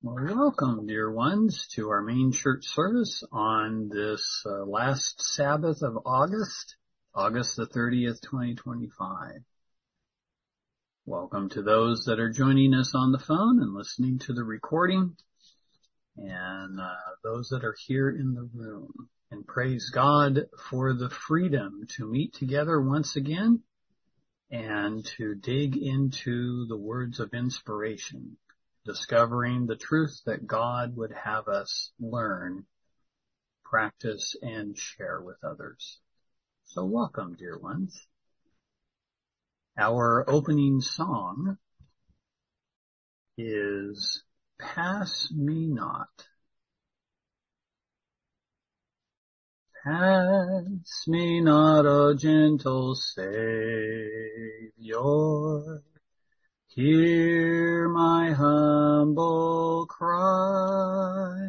Well, welcome, dear ones, to our main church service on this last Sabbath of August the 30th, 2025. Welcome to those that are joining us on the phone and listening to the recording, and those that are here in the room. And praise God for the freedom to meet together once again and to dig into the words of inspiration, discovering the truth that God would have us learn, practice, and share with others. So welcome, dear ones. Our opening song is Pass Me Not. Pass me not, O gentle Savior. Hear my humble cry,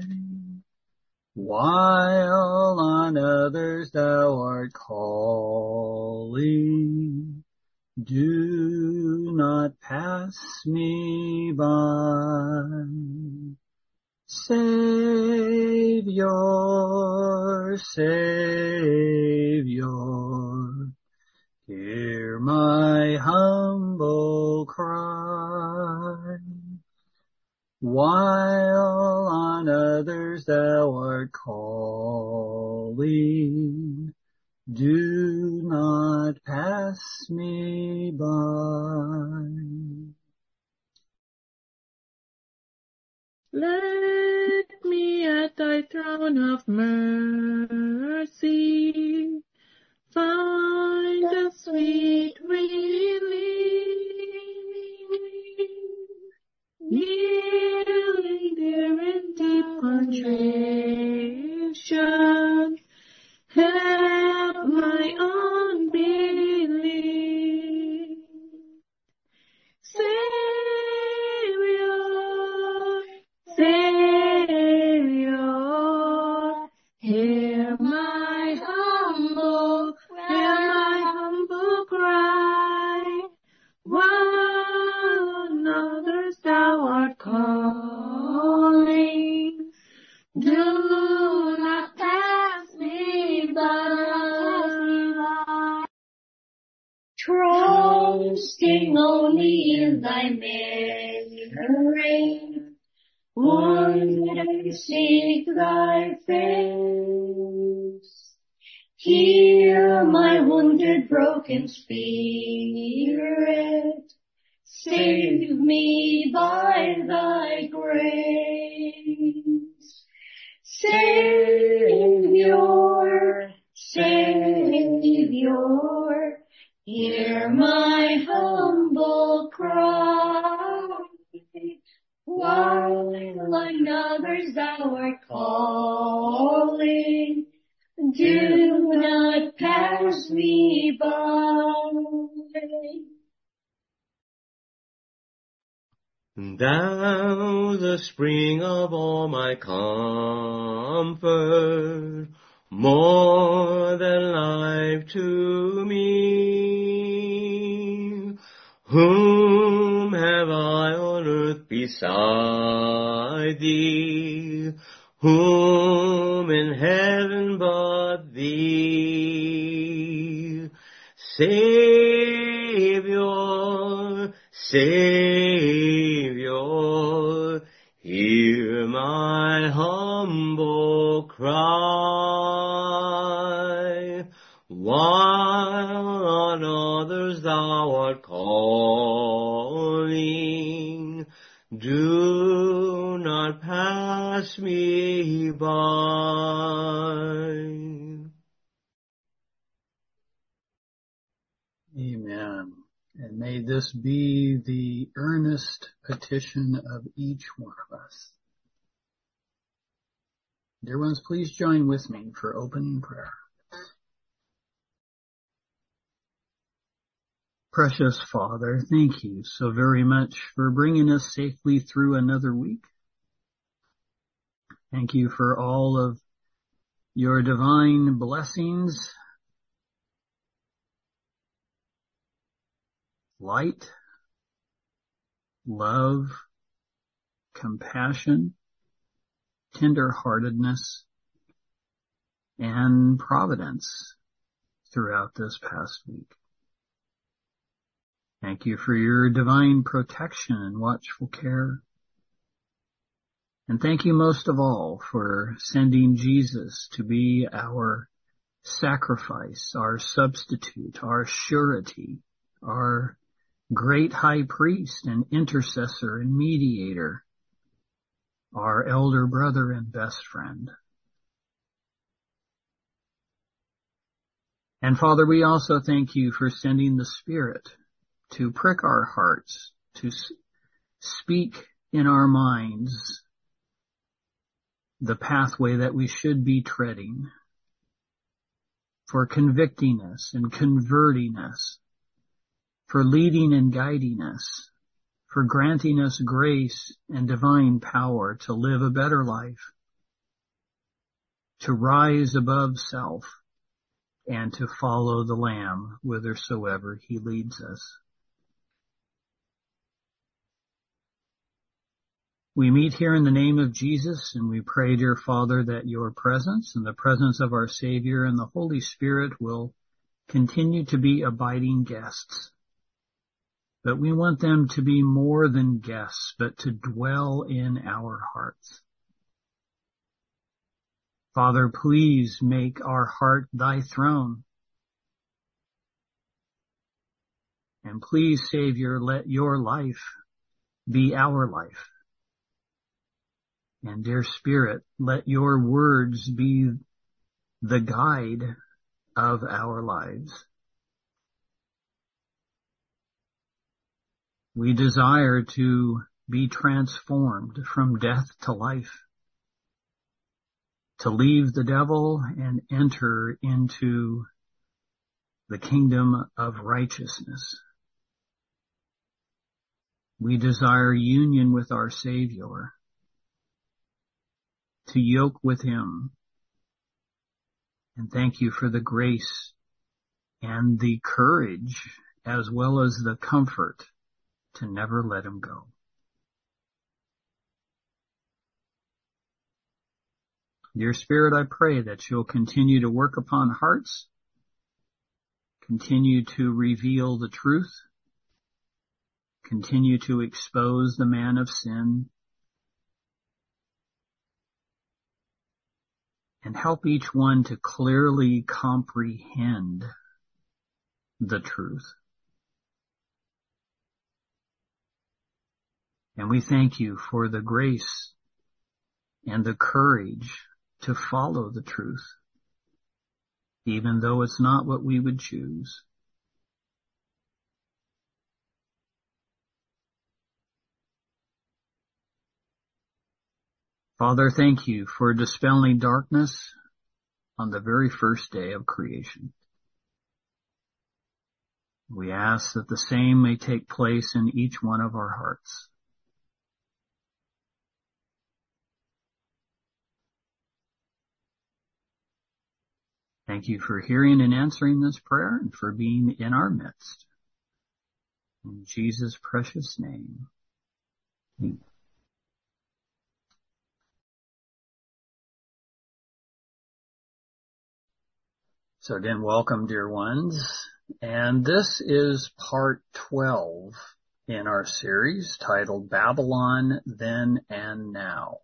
while on others thou art calling. Do not pass me by. Savior, Savior, hear my humble cry, while on others thou art calling. Do not pass me by. Let me at thy throne of mercy find a sweet relief. Kneeling there in deep contrition, help my unbelief. Savior, hear my humble cry, while others thou art calling. Do not pass me by. Trusting only in thy memory, one day seek thy face. Heal my wounded, broken spirit. Save me by thy grace. Savior, Savior, hear my humble cry, while on others thou art calling. Do not pass me by. Thou, the spring of all my comfort, more than life to me. Whom have I on earth beside thee? Whom in heaven but thee? Savior, Savior, hear my humble cry, while on others thou art calling. Do not pass me by. Amen. And may this be the earnest petition of each one of us. Dear ones, please join with me for opening prayer. Precious Father, thank you so very much for bringing us safely through another week. Thank you for all of your divine blessings, light, love, compassion, tenderheartedness, and providence throughout this past week. Thank you for your divine protection and watchful care. And thank you most of all for sending Jesus to be our sacrifice, our substitute, our surety, our great high priest and intercessor and mediator, our elder brother and best friend. And Father, we also thank you for sending the Spirit to prick our hearts, to speak in our minds the pathway that we should be treading, for convicting us and converting us, for leading and guiding us, for granting us grace and divine power to live a better life, to rise above self, and to follow the Lamb whithersoever he leads us. We meet here in the name of Jesus, and we pray, dear Father, that your presence and the presence of our Savior and the Holy Spirit will continue to be abiding guests. But we want them to be more than guests, but to dwell in our hearts. Father, please make our heart thy throne. And please, Savior, let your life be our life. And dear Spirit, let your words be the guide of our lives. We desire to be transformed from death to life, to leave the devil and enter into the kingdom of righteousness. We desire union with our Savior, to yoke with him. And thank you for the grace and the courage as well as the comfort to never let him go. Dear Spirit, I pray that you'll continue to work upon hearts, continue to reveal the truth, continue to expose the man of sin, and help each one to clearly comprehend the truth. And we thank you for the grace and the courage to follow the truth, even though it's not what we would choose. Father, thank you for dispelling darkness on the very first day of creation. We ask that the same may take place in each one of our hearts. Thank you for hearing and answering this prayer and for being in our midst. In Jesus' precious name. Amen. So again, welcome, dear ones. And this is part 12 in our series titled Babylon Then and Now.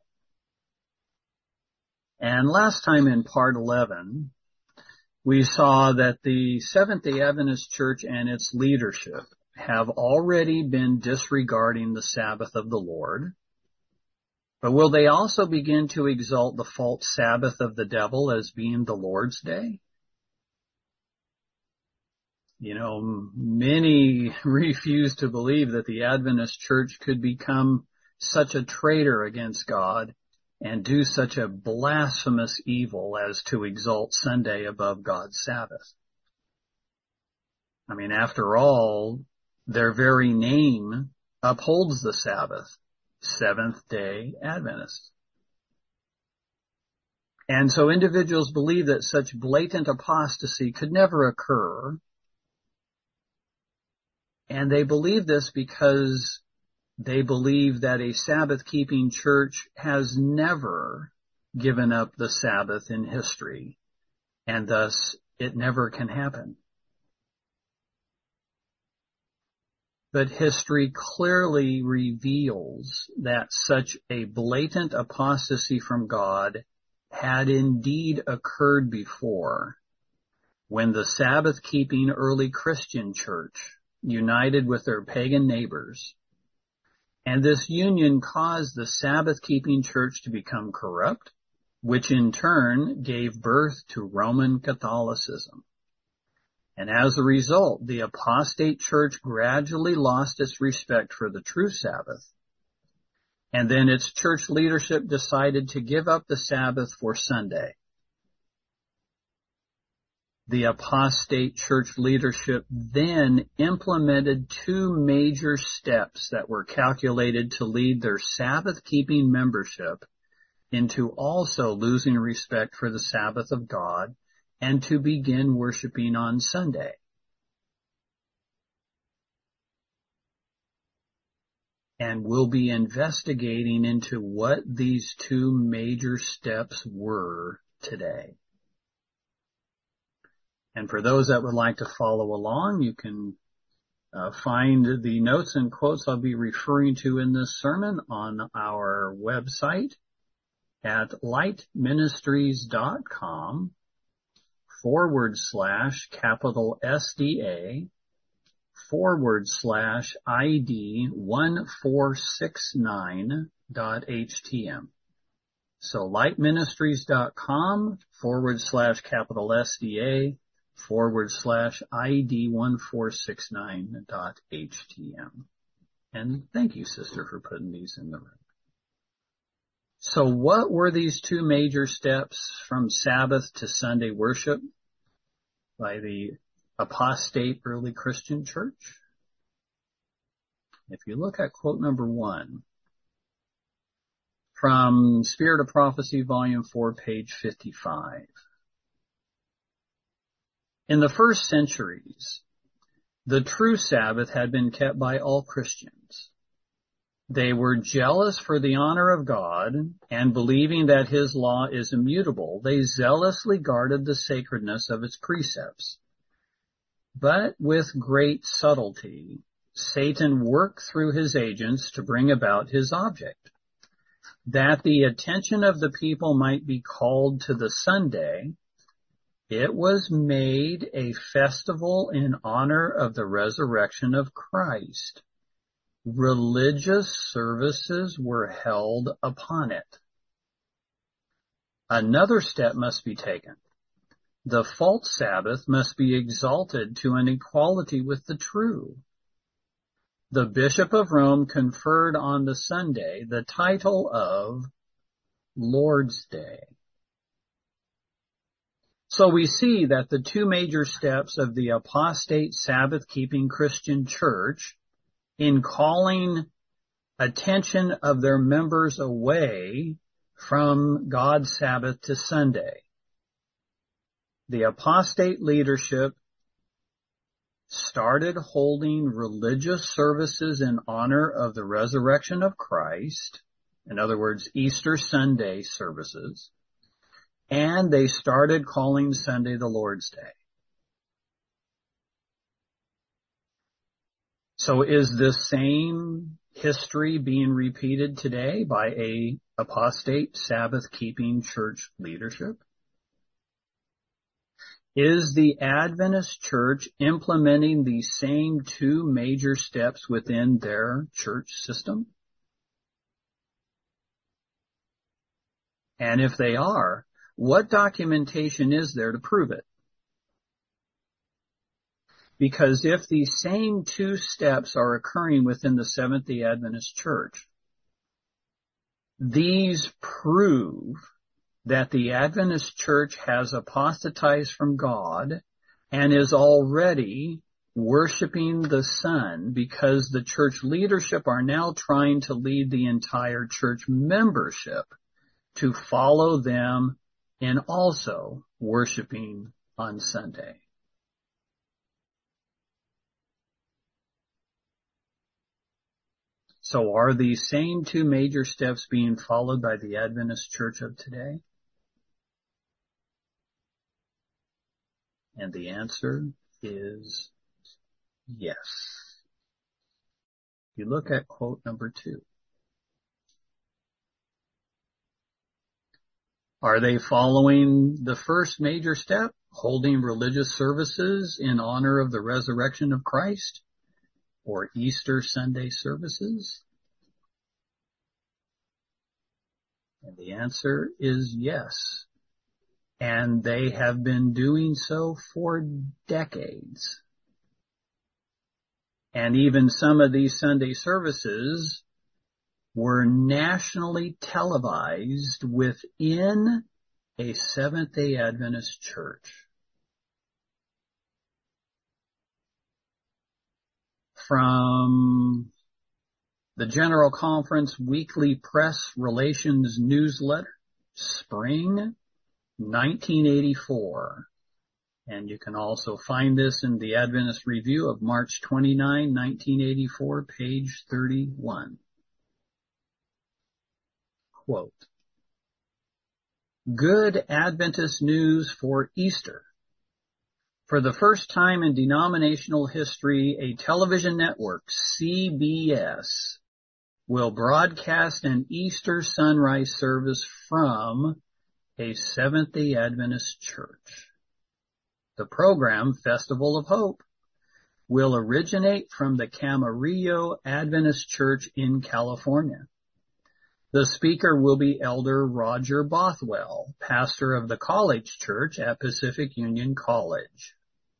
And last time in part 11, we saw that the Seventh-day Adventist Church and its leadership have already been disregarding the Sabbath of the Lord. But will they also begin to exalt the false Sabbath of the devil as being the Lord's Day? You know, many refuse to believe that the Adventist Church could become such a traitor against God and do such a blasphemous evil as to exalt Sunday above God's Sabbath. I mean, after all, their very name upholds the Sabbath, Seventh-day Adventist. And so individuals believe that such blatant apostasy could never occur. And they believe this because They believe that a Sabbath-keeping church has never given up the Sabbath in history, and thus it never can happen. But history clearly reveals that such a blatant apostasy from God had indeed occurred before, when the Sabbath-keeping early Christian church united with their pagan neighbors. And this union caused the Sabbath-keeping church to become corrupt, which in turn gave birth to Roman Catholicism. And as a result, the apostate church gradually lost its respect for the true Sabbath. And then its church leadership decided to give up the Sabbath for Sunday. The apostate church leadership then implemented two major steps that were calculated to lead their Sabbath-keeping membership into also losing respect for the Sabbath of God and to begin worshiping on Sunday. And we'll be investigating into what these two major steps were today. And for those that would like to follow along, you can find the notes and quotes I'll be referring to in this sermon on our website at lightministries.com /SDA /ID 1469.htm. So lightministries.com /SDA /ID 1469.htm. And thank you, sister, for putting these in the room. So what were these two major steps from Sabbath to Sunday worship by the apostate early Christian church? If you look at quote number 1 from Spirit of Prophecy, Volume 4, page 55. In the first centuries, the true Sabbath had been kept by all Christians. They were jealous for the honor of God, and believing that His law is immutable, they zealously guarded the sacredness of its precepts. But with great subtlety, Satan worked through his agents to bring about his object, that the attention of the people might be called to the Sunday. It was made a festival in honor of the resurrection of Christ. Religious services were held upon it. Another step must be taken. The false Sabbath must be exalted to an equality with the true. The Bishop of Rome conferred on the Sunday the title of Lord's Day. So we see that the two major steps of the apostate Sabbath-keeping Christian church in calling attention of their members away from God's Sabbath to Sunday. The apostate leadership started holding religious services in honor of the resurrection of Christ, in other words, Easter Sunday services, and they started calling Sunday the Lord's Day. So is this same history being repeated today by a apostate Sabbath-keeping church leadership? Is the Adventist church implementing the same two major steps within their church system? And if they are, what documentation is there to prove it? Because if these same two steps are occurring within the Seventh-day Adventist Church, these prove that the Adventist Church has apostatized from God and is already worshiping the Son, because the church leadership are now trying to lead the entire church membership to follow them in also worshiping on Sunday. So are these same two major steps being followed by the Adventist Church of today? And the answer is yes. You look at quote number 2. Are they following the first major step, holding religious services in honor of the resurrection of Christ, or Easter Sunday services? And the answer is yes. And they have been doing so for decades. And even some of these Sunday services were nationally televised within a Seventh-day Adventist church. From the General Conference Weekly Press Relations Newsletter, spring 1984. And you can also find this in the Adventist Review of March 29, 1984, page 31. Quote, "Good Adventist news for Easter. For the first time in denominational history, a television network, CBS, will broadcast an Easter sunrise service from a Seventh-day Adventist church. The program, Festival of Hope, will originate from the Camarillo Adventist Church in California. The speaker will be Elder Roger Bothwell, pastor of the College Church at Pacific Union College.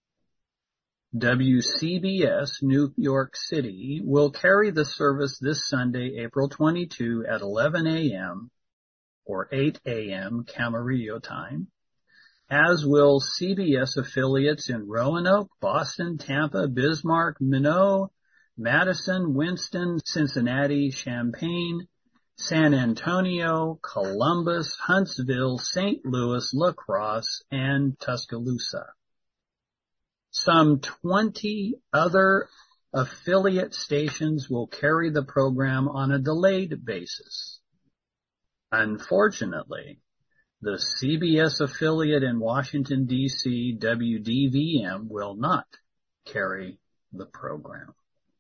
WCBS New York City will carry the service this Sunday, April 22 at 11 a.m. or 8 a.m. Camarillo time, as will CBS affiliates in Roanoke, Boston, Tampa, Bismarck, Minot, Madison, Winston, Cincinnati, Champaign, San Antonio, Columbus, Huntsville, St. Louis, La Crosse, and Tuscaloosa. Some 20 other affiliate stations will carry the program on a delayed basis. Unfortunately, the CBS affiliate in Washington, D.C., WDVM, will not carry the program."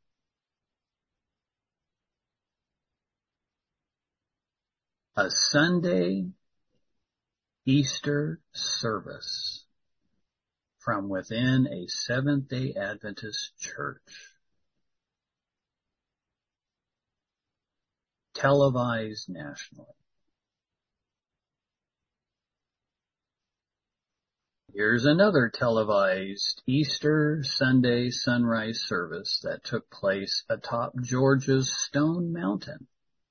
A Sunday Easter service from within a Seventh-day Adventist church, televised nationally. Here's another televised Easter Sunday sunrise service that took place atop Georgia's Stone Mountain.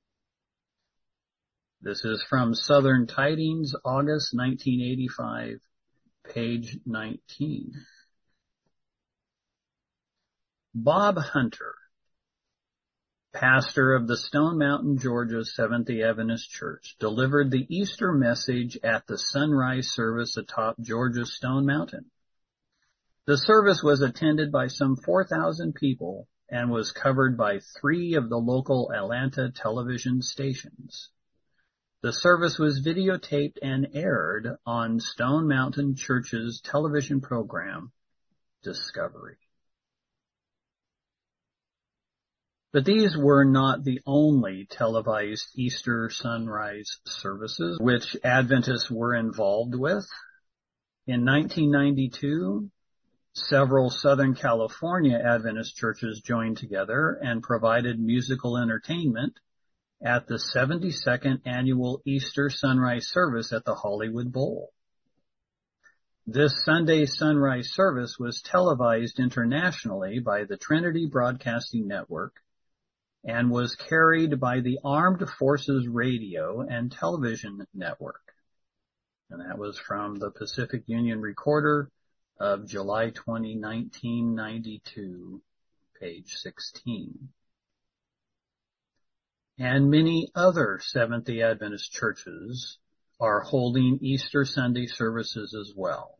This is from Southern Tidings, August 1985, page 19. Bob Hunter, pastor of the Stone Mountain, Georgia Seventh-day Adventist Church, delivered the Easter message at the sunrise service atop Georgia's Stone Mountain. The service was attended by some 4,000 people and was covered by 3 of the local Atlanta television stations. The service was videotaped and aired on Stone Mountain Church's television program, Discovery. But these were not the only televised Easter sunrise services which Adventists were involved with. In 1992, several Southern California Adventist churches joined together and provided musical entertainment at the 72nd annual Easter sunrise service at the Hollywood Bowl. This Sunday sunrise service was televised internationally by the Trinity Broadcasting Network and was carried by the Armed Forces Radio and Television Network. And that was from the Pacific Union Recorder of July 20, 1992, page 16. And many other Seventh-day Adventist churches are holding Easter Sunday services as well,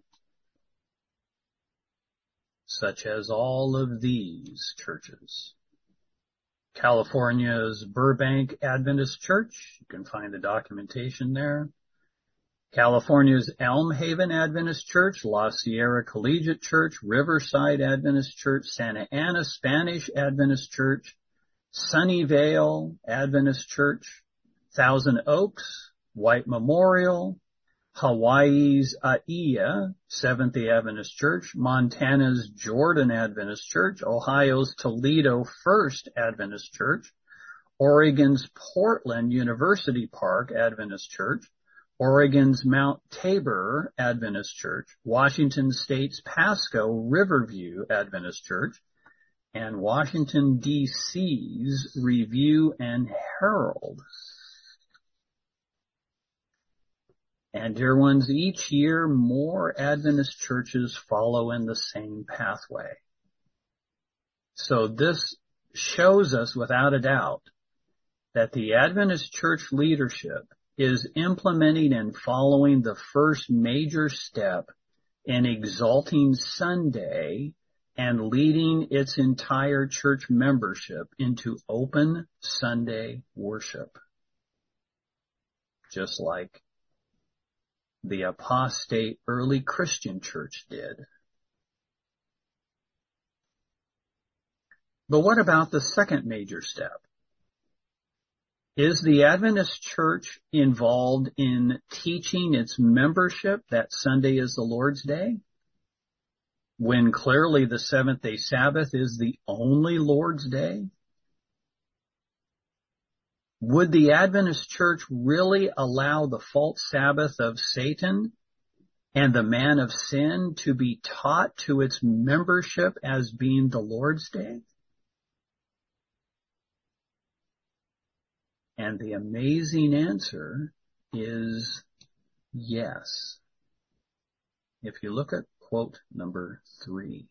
such as all of these churches: California's Burbank Adventist Church. You can find the documentation there. California's Elm Haven Adventist Church, La Sierra Collegiate Church, Riverside Adventist Church, Santa Ana Spanish Adventist Church, Sunnyvale Adventist Church, Thousand Oaks, White Memorial, Hawaii's Aiea Seventh-day Adventist Church, Montana's Jordan Adventist Church, Ohio's Toledo First Adventist Church, Oregon's Portland University Park Adventist Church, Oregon's Mount Tabor Adventist Church, Washington State's Pasco Riverview Adventist Church, and Washington, D.C.'s Review and Herald. And dear ones, each year more Adventist churches follow in the same pathway. So this shows us without a doubt that the Adventist church leadership is implementing and following the first major step in exalting Sunday and leading its entire church membership into open Sunday worship. Just like the apostate early Christian church did. But what about the second major step? Is the Adventist church involved in teaching its membership that Sunday is the Lord's Day, when clearly the seventh-day Sabbath is the only Lord's Day? Would the Adventist church really allow the false Sabbath of Satan and the man of sin to be taught to its membership as being the Lord's Day? And the amazing answer is yes. If you look at quote number 3.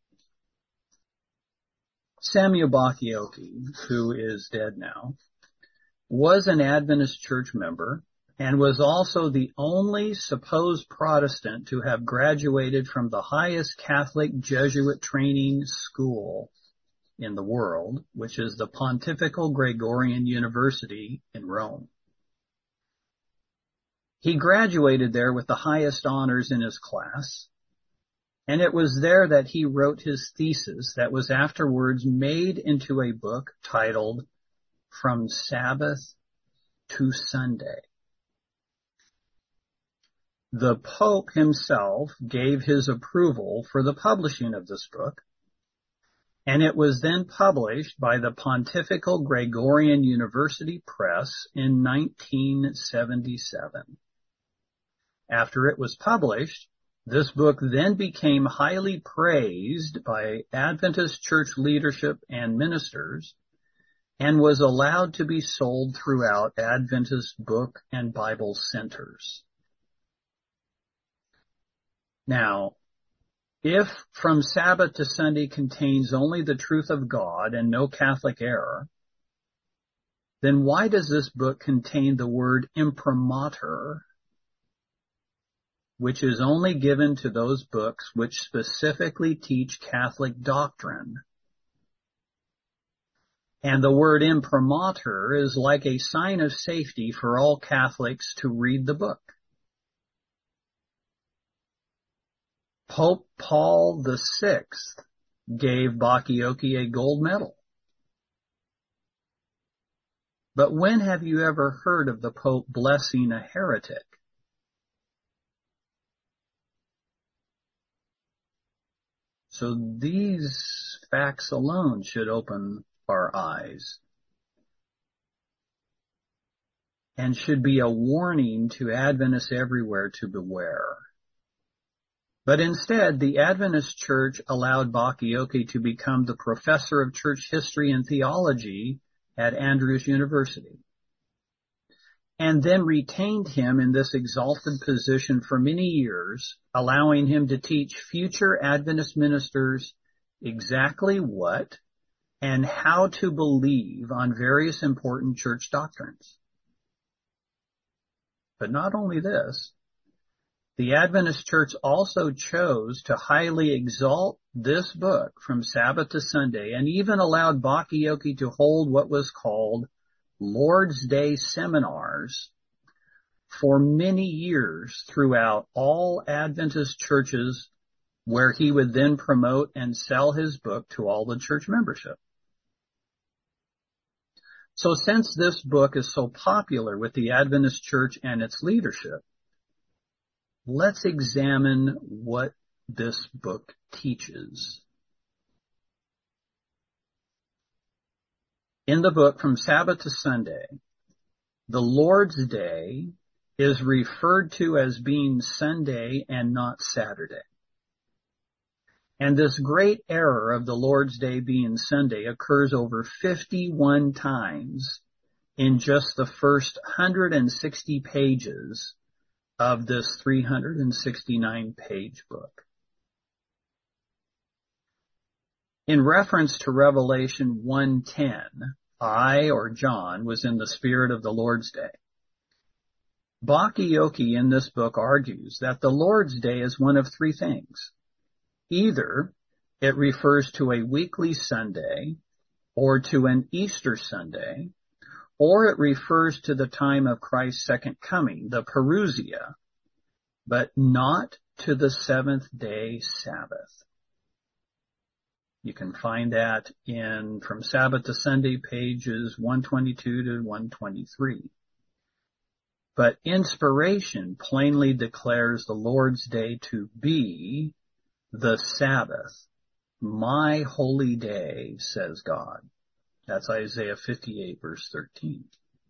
Samuel Bacchiocchi, who is dead now, was an Adventist church member and was also the only supposed Protestant to have graduated from the highest Catholic Jesuit training school in the world, which is the Pontifical Gregorian University in Rome. He graduated there with the highest honors in his class, and it was there that he wrote his thesis that was afterwards made into a book titled From Sabbath to Sunday. The Pope himself gave his approval for the publishing of this book, and it was then published by the Pontifical Gregorian University Press in 1977. After it was published, this book then became highly praised by Adventist church leadership and ministers, and was allowed to be sold throughout Adventist book and Bible centers. Now, if From Sabbath to Sunday contains only the truth of God and no Catholic error, then why does this book contain the word imprimatur, which is only given to those books which specifically teach Catholic doctrine? And the word imprimatur is like a sign of safety for all Catholics to read the book. Pope Paul VI gave Bacchiocchi a gold medal. But when have you ever heard of the Pope blessing a heretic? So these facts alone should open our eyes and should be a warning to Adventists everywhere to beware. But instead, the Adventist Church allowed Bacchiocchi to become the professor of church history and theology at Andrews University, and then retained him in this exalted position for many years, allowing him to teach future Adventist ministers exactly what and how to believe on various important church doctrines. But not only this, The Adventist Church also chose to highly exalt this book from Sabbath to Sunday, and even allowed Bakioki to hold what was called Lord's Day seminars for many years throughout all Adventist churches, where he would then promote and sell his book to all the church membership. So since this book is so popular with the Adventist Church and its leadership, let's examine what this book teaches. In the book From Sabbath to Sunday, the Lord's Day is referred to as being Sunday and not Saturday. And this great error of the Lord's Day being Sunday occurs over 51 times in just the first 160 pages of this 369-page book. In reference to Revelation 1:10, I, or John, was in the spirit of the Lord's Day. Bakioki in this book argues that the Lord's Day is one of three things. Either it refers to a weekly Sunday, or to an Easter Sunday, or it refers to the time of Christ's second coming, the Parousia, but not to the seventh-day Sabbath. You can find that in From Sabbath to Sunday, pages 122 to 123. But inspiration plainly declares the Lord's Day to be the Sabbath. My holy day, says God. That's Isaiah 58, verse 13.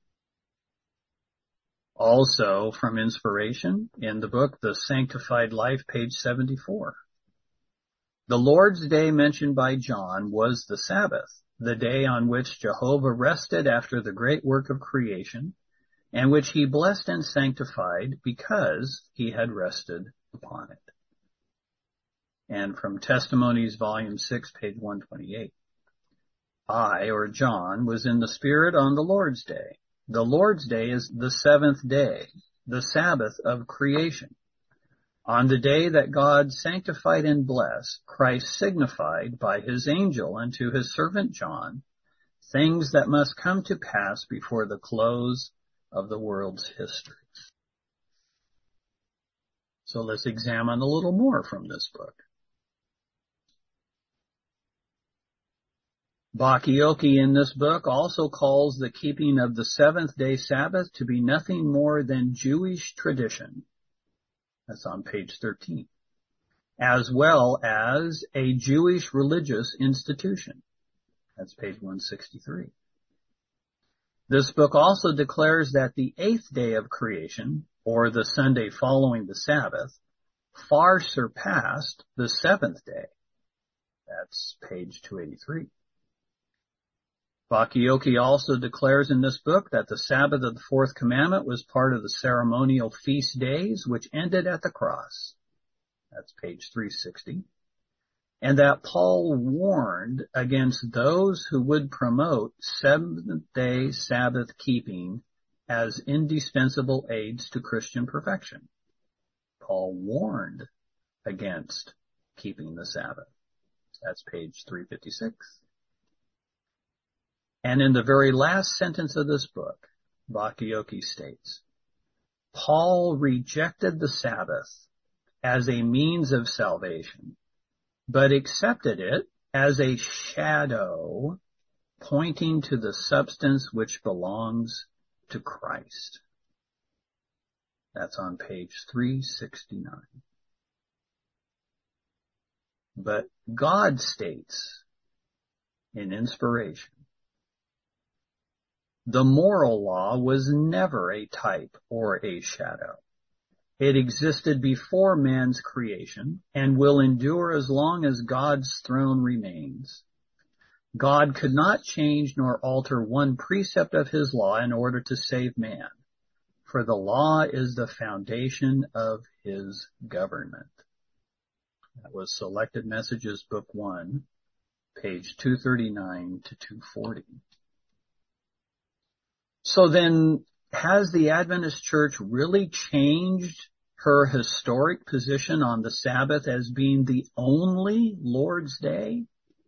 Also, from inspiration, in the book, The Sanctified Life, page 74. The Lord's Day mentioned by John was the Sabbath, the day on which Jehovah rested after the great work of creation, and which he blessed and sanctified because he had rested upon it. And from Testimonies, volume 6, page 128. I, or John, was in the Spirit on the Lord's Day. The Lord's Day is the seventh day, the Sabbath of creation. On the day that God sanctified and blessed, Christ signified by his angel unto his servant John things that must come to pass before the close of the world's history. So let's examine a little more from this book. Bakioki in this book also calls the keeping of the seventh-day Sabbath to be nothing more than Jewish tradition. That's on page 13. As well as a Jewish religious institution. That's page 163. This book also declares that the eighth day of creation, or the Sunday following the Sabbath, far surpassed the seventh day. That's page 283. Bakioki also declares in this book that the Sabbath of the fourth commandment was part of the ceremonial feast days which ended at the cross. That's page 360. And that Paul warned against those who would promote seventh-day Sabbath keeping as indispensable aids to Christian perfection. Paul warned against keeping the Sabbath. That's page 356. And in the very last sentence of this book, Bakioki states, Paul rejected the Sabbath as a means of salvation, but accepted it as a shadow pointing to the substance which belongs to Christ. That's on page 369. But God states in inspiration, the moral law was never a type or a shadow. It existed before man's creation and will endure as long as God's throne remains. God could not change nor alter one precept of his law in order to save man, for the law is the foundation of his government. That was Selected Messages, Book 1, page 239 to 240. So then, has the Adventist Church really changed her historic position on the Sabbath as being the only Lord's Day?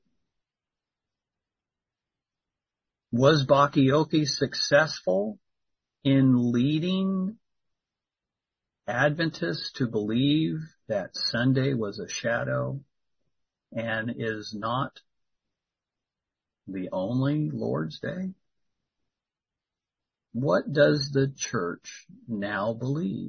Was Bachiochi successful in leading Adventists to believe that Sunday was a shadow and is not the only Lord's Day? What does the church now believe?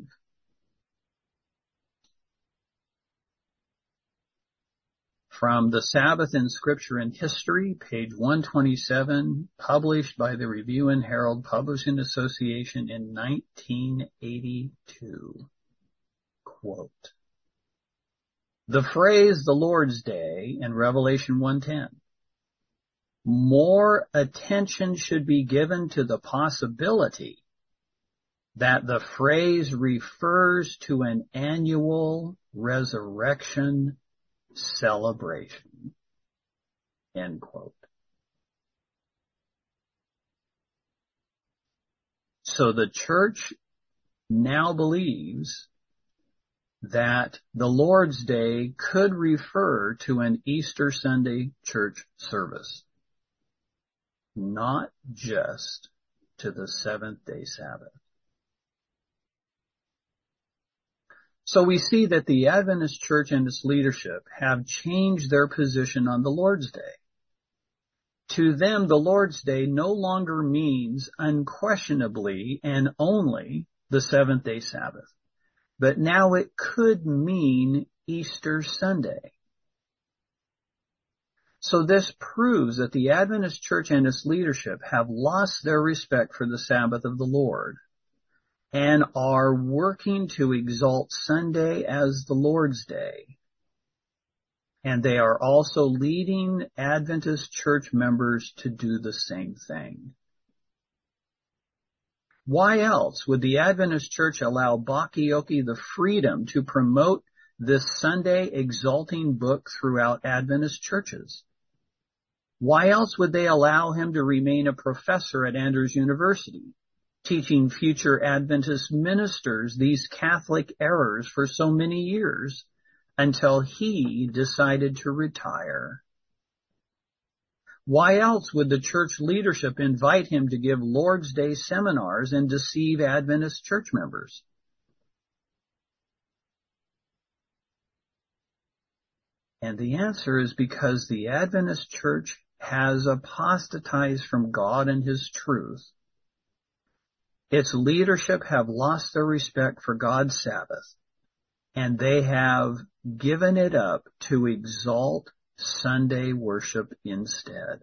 From The Sabbath in Scripture and History, page 127, published by the Review and Herald Publishing Association in 1982. Quote, the phrase the Lord's Day in Revelation 1:10. More attention should be given to the possibility that the phrase refers to an annual resurrection celebration. End quote. So the church now believes that the Lord's Day could refer to an Easter Sunday church service, not just to the seventh-day Sabbath. So we see that the Adventist Church and its leadership have changed their position on the Lord's Day. To them, the Lord's Day no longer means unquestionably and only the seventh-day Sabbath, but now it could mean Easter Sunday. So this proves that the Adventist Church and its leadership have lost their respect for the Sabbath of the Lord and are working to exalt Sunday as the Lord's Day. And they are also leading Adventist church members to do the same thing. Why else would the Adventist Church allow Bachiochi the freedom to promote this Sunday exalting book throughout Adventist churches? Why else would they allow him to remain a professor at Andrews University, teaching future Adventist ministers these Catholic errors for so many years until he decided to retire? Why else would the church leadership invite him to give Lord's Day seminars and deceive Adventist church members? And the answer is because the Adventist church has apostatized from God and his truth. Its leadership have lost their respect for God's Sabbath, and they have given it up to exalt Sunday worship instead.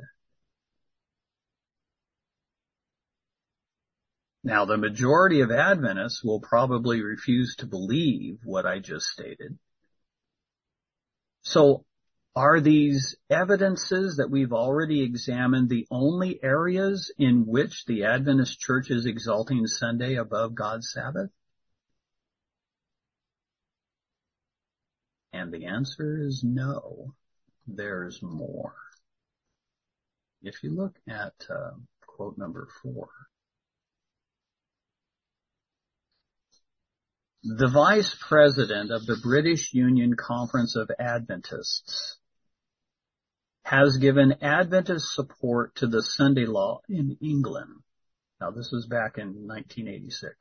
Now, the majority of Adventists will probably refuse to believe what I just stated. So, are these evidences that we've already examined the only areas in which the Adventist Church is exalting Sunday above God's Sabbath? And the answer is no. There's more. If you look at quote number 4. The Vice President of the British Union Conference of Adventists has given Adventist support to the Sunday law in England. Now, this was back in 1986.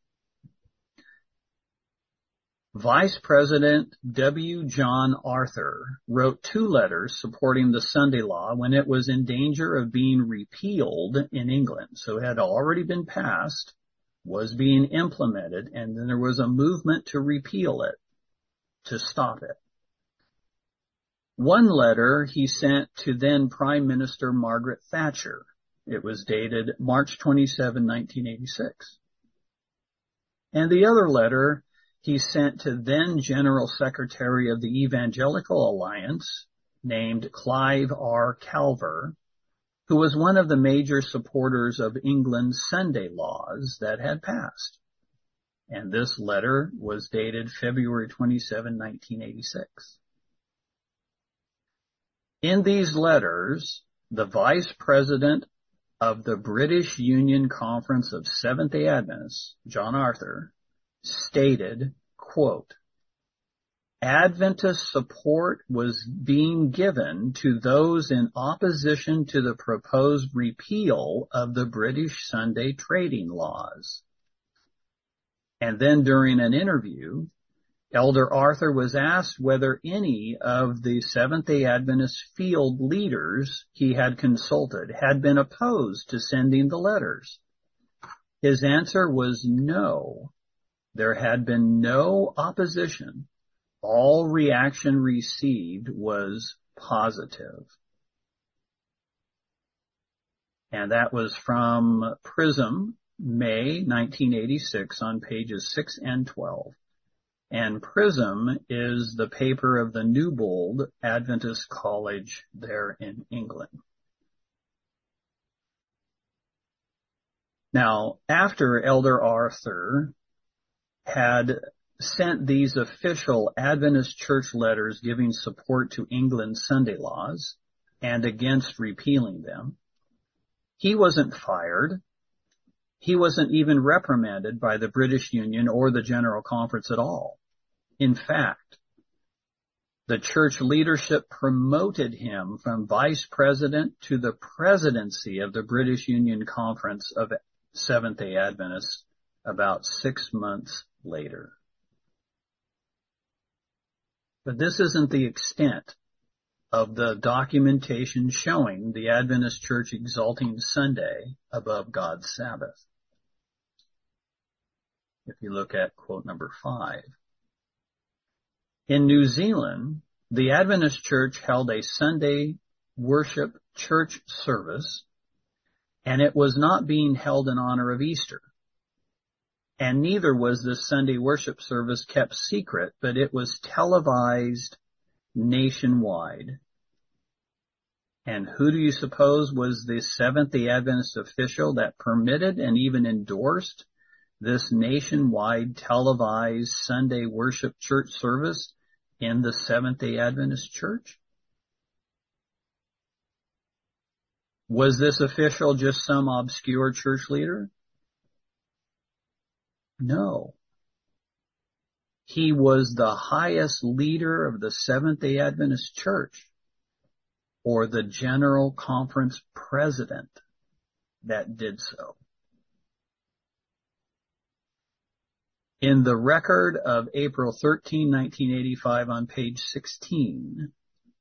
Vice President W. John Arthur wrote 2 letters supporting the Sunday law when it was in danger of being repealed in England. So it had already been passed, was being implemented, and then there was a movement to repeal it, to stop it. One letter he sent to then Prime Minister Margaret Thatcher. It was dated March 27, 1986. And the other letter he sent to then General Secretary of the Evangelical Alliance, named Clive R. Calver, who was one of the major supporters of England's Sunday laws that had passed. And this letter was dated February 27, 1986. In these letters, the Vice President of the British Union Conference of Seventh-day Adventists, John Arthur, stated, quote, Adventist support was being given to those in opposition to the proposed repeal of the British Sunday trading laws. And then during an interview, Elder Arthur was asked whether any of the Seventh-day Adventist field leaders he had consulted had been opposed to sending the letters. His answer was no. There had been no opposition. All reaction received was positive. And that was from Prism, May 1986, on pages 6 and 12. And Prism is the paper of the Newbold Adventist College there in England. Now, after Elder Arthur had sent these official Adventist church letters giving support to England's Sunday laws and against repealing them, he wasn't fired. He wasn't even reprimanded by the British Union or the General Conference at all. In fact, the church leadership promoted him from vice president to the presidency of the British Union Conference of Seventh-day Adventists about 6 months later. But this isn't the extent of the documentation showing the Adventist Church exalting Sunday above God's Sabbath. If you look at quote number 5. In New Zealand, the Adventist Church held a Sunday worship church service, and it was not being held in honor of Easter. And neither was this Sunday worship service kept secret, but it was televised nationwide. And who do you suppose was the Seventh-day Adventist official that permitted and even endorsed this nationwide televised Sunday worship church service in the Seventh-day Adventist Church? Was this official just some obscure church leader? No. He was the highest leader of the Seventh-day Adventist Church, or the General Conference president that did so. In the record of April 13, 1985 on page 16,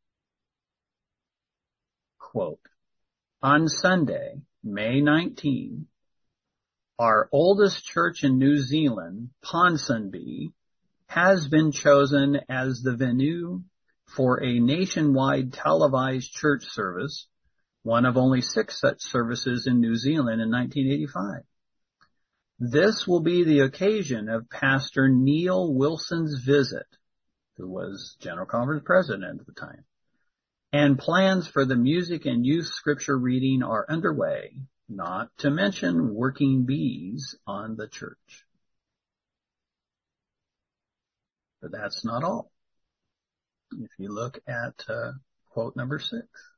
quote, on Sunday, May 19, our oldest church in New Zealand, Ponsonby, has been chosen as the venue for a nationwide televised church service, one of only 6 such services in New Zealand in 1985. This will be the occasion of Pastor Neil Wilson's visit, who was General Conference president at the time, and plans for the music and youth scripture reading are underway, not to mention working bees on the church. But that's not all. If you look at quote number 6.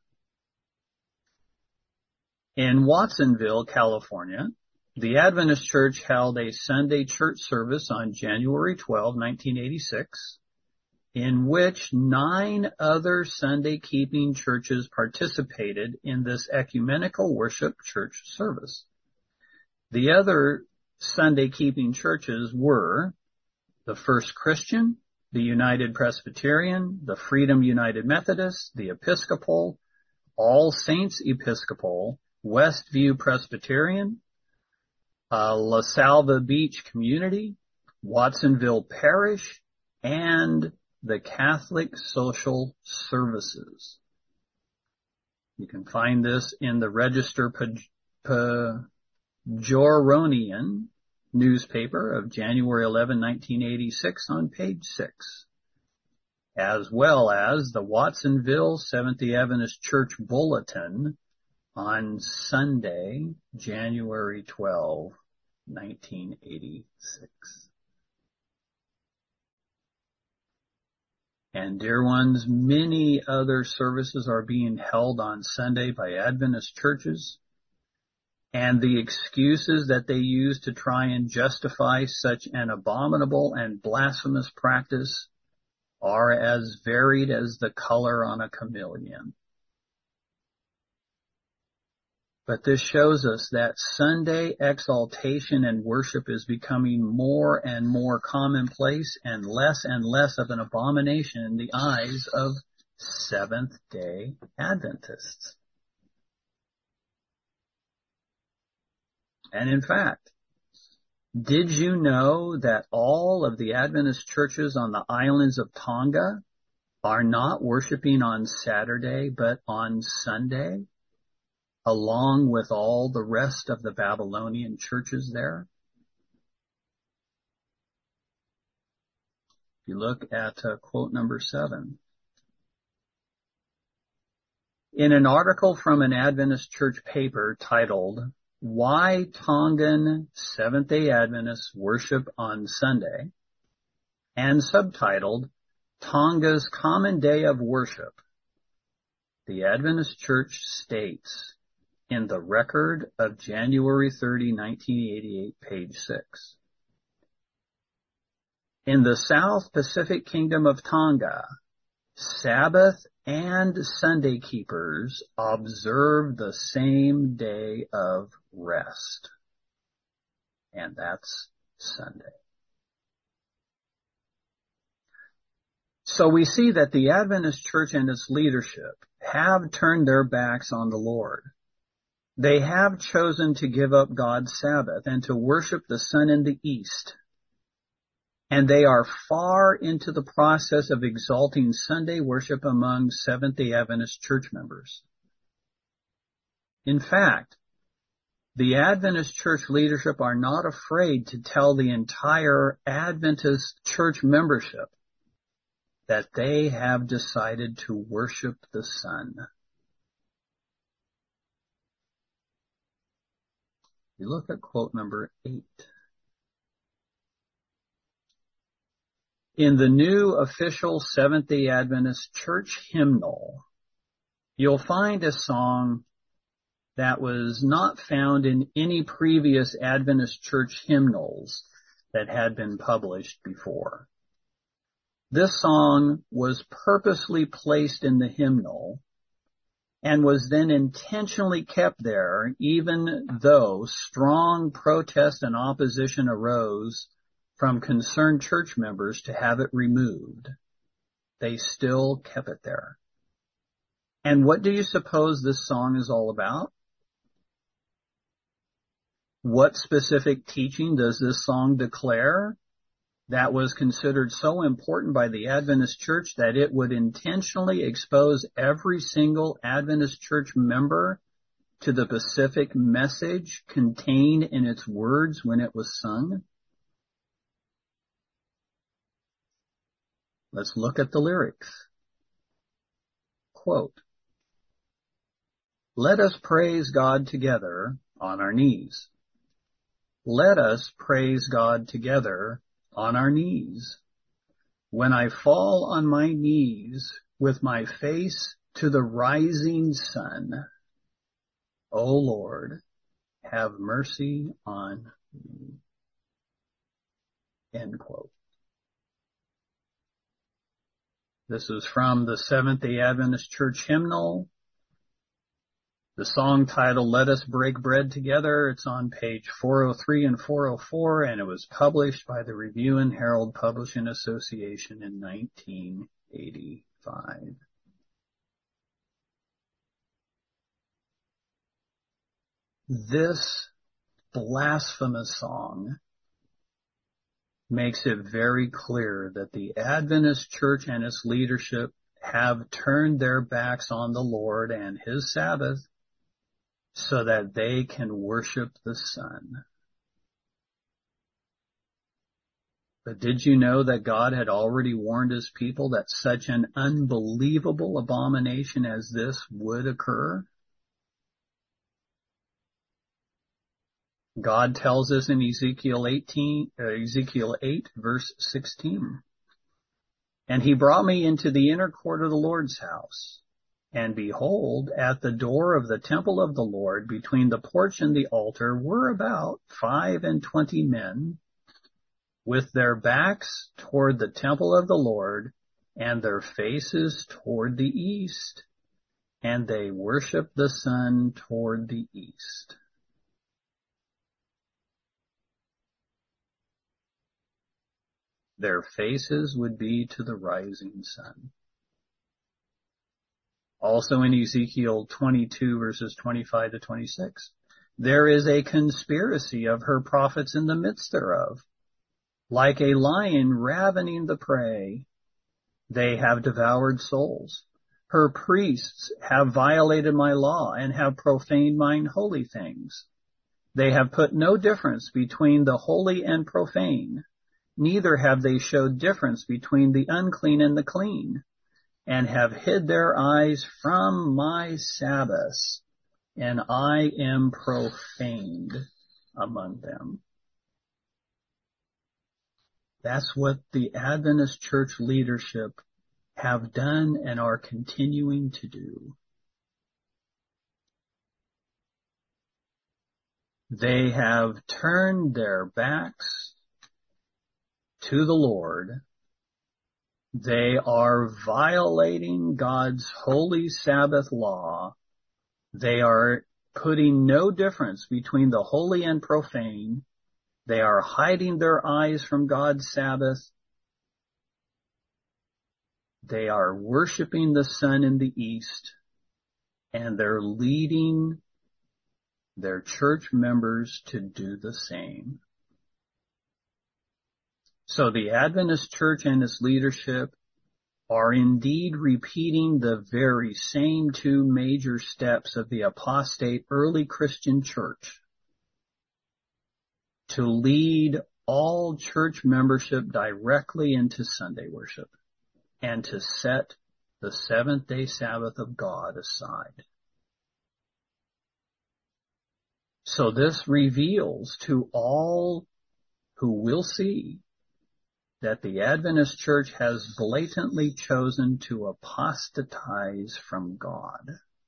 In Watsonville, California, the Adventist Church held a Sunday church service on January 12, 1986, in which 9 other Sunday-keeping churches participated in this ecumenical worship church service. The other Sunday-keeping churches were the First Christian, the United Presbyterian, the Freedom United Methodist, the Episcopal, All Saints Episcopal, Westview Presbyterian, La Salva Beach Community, Watsonville Parish, and the Catholic Social Services. You can find this in the Register Pajoronian newspaper of January 11, 1986 on page 6, as well as the Watsonville Seventh-day Adventist Church Bulletin on Sunday, January 12, 1986. And dear ones, many other services are being held on Sunday by Adventist churches, and the excuses that they use to try and justify such an abominable and blasphemous practice are as varied as the color on a chameleon. But this shows us that Sunday exaltation and worship is becoming more and more commonplace and less of an abomination in the eyes of Seventh-day Adventists. And in fact, did you know that all of the Adventist churches on the islands of Tonga are not worshiping on Saturday but on Sunday, along with all the rest of the Babylonian churches there? If you look at quote number 7. In an article from an Adventist church paper titled, "Why Tongan Seventh-day Adventists Worship on Sunday," and subtitled, "Tonga's Common Day of Worship," the Adventist Church states in the record of January 30, 1988, page 6. In the South Pacific Kingdom of Tonga, Sabbath and Sunday keepers observe the same day of rest. And that's Sunday. So we see that the Adventist Church and its leadership have turned their backs on the Lord. They have chosen to give up God's Sabbath and to worship the sun in the east. And they are far into the process of exalting Sunday worship among Seventh-day Adventist church members. In fact, the Adventist church leadership are not afraid to tell the entire Adventist church membership that they have decided to worship the sun. You look at quote number 8. In the new official Seventh-day Adventist church hymnal, you'll find a song that was not found in any previous Adventist church hymnals that had been published before. This song was purposely placed in the hymnal and was then intentionally kept there, even though strong protest and opposition arose from concerned church members to have it removed. They still kept it there. And what do you suppose this song is all about? What specific teaching does this song declare that was considered so important by the Adventist church that it would intentionally expose every single Adventist church member to the specific message contained in its words when it was sung? Let's look at the lyrics. Quote, "Let us praise God together on our knees. Let us praise God together on our knees. When I fall on my knees with my face to the rising sun, O Lord, have mercy on me." End quote. This is from the Seventh-day Adventist Church Hymnal. The song title, "Let Us Break Bread Together," it's on page 403 and 404, and it was published by the Review and Herald Publishing Association in 1985. This blasphemous song makes it very clear that the Adventist church and its leadership have turned their backs on the Lord and His Sabbath so that they can worship the sun. But did you know that God had already warned His people that such an unbelievable abomination as this would occur? God tells us in Ezekiel 8, verse 16, "And He brought me into the inner court of the Lord's house, And behold, at the door of the temple of the Lord, between the porch and the altar, were about 25 men, with their backs toward the temple of the Lord, and their faces toward the east. And they worshiped the sun toward the east. Their faces would be to the rising sun. Also in Ezekiel 22 verses 25 to 26, there is a conspiracy of her prophets in the midst thereof, like a lion ravening the prey. They have devoured souls. Her priests have violated my law and have profaned mine holy things. They have put no difference between the holy and profane, neither have they showed difference between the unclean and the clean, and have hid their eyes from my Sabbaths, and I am profaned among them. That's what the Adventist church leadership have done and are continuing to do. They have turned their backs to the Lord. They are violating God's holy Sabbath law. They are putting no difference between the holy and profane. They are hiding their eyes from God's Sabbath. They are worshiping the sun in the east, and they're leading their church members to do the same. So the Adventist church and its leadership are indeed repeating the very same two major steps of the apostate early Christian church to lead all church membership directly into Sunday worship and to set the seventh-day Sabbath of God aside. So this reveals to all who will see that the Adventist church has blatantly chosen to apostatize from God.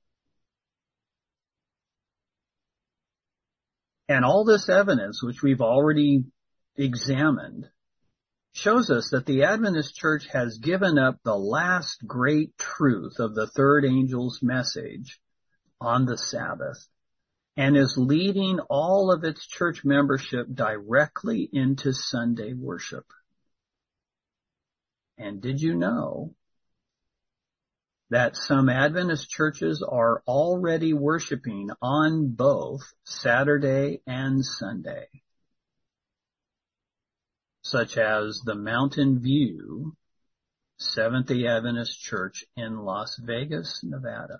And all this evidence, which we've already examined, shows us that the Adventist church has given up the last great truth of the third angel's message on the Sabbath and is leading all of its church membership directly into Sunday worship. And did you know that some Adventist churches are already worshiping on both Saturday and Sunday, such as the Mountain View Seventh-day Adventist Church in Las Vegas, Nevada?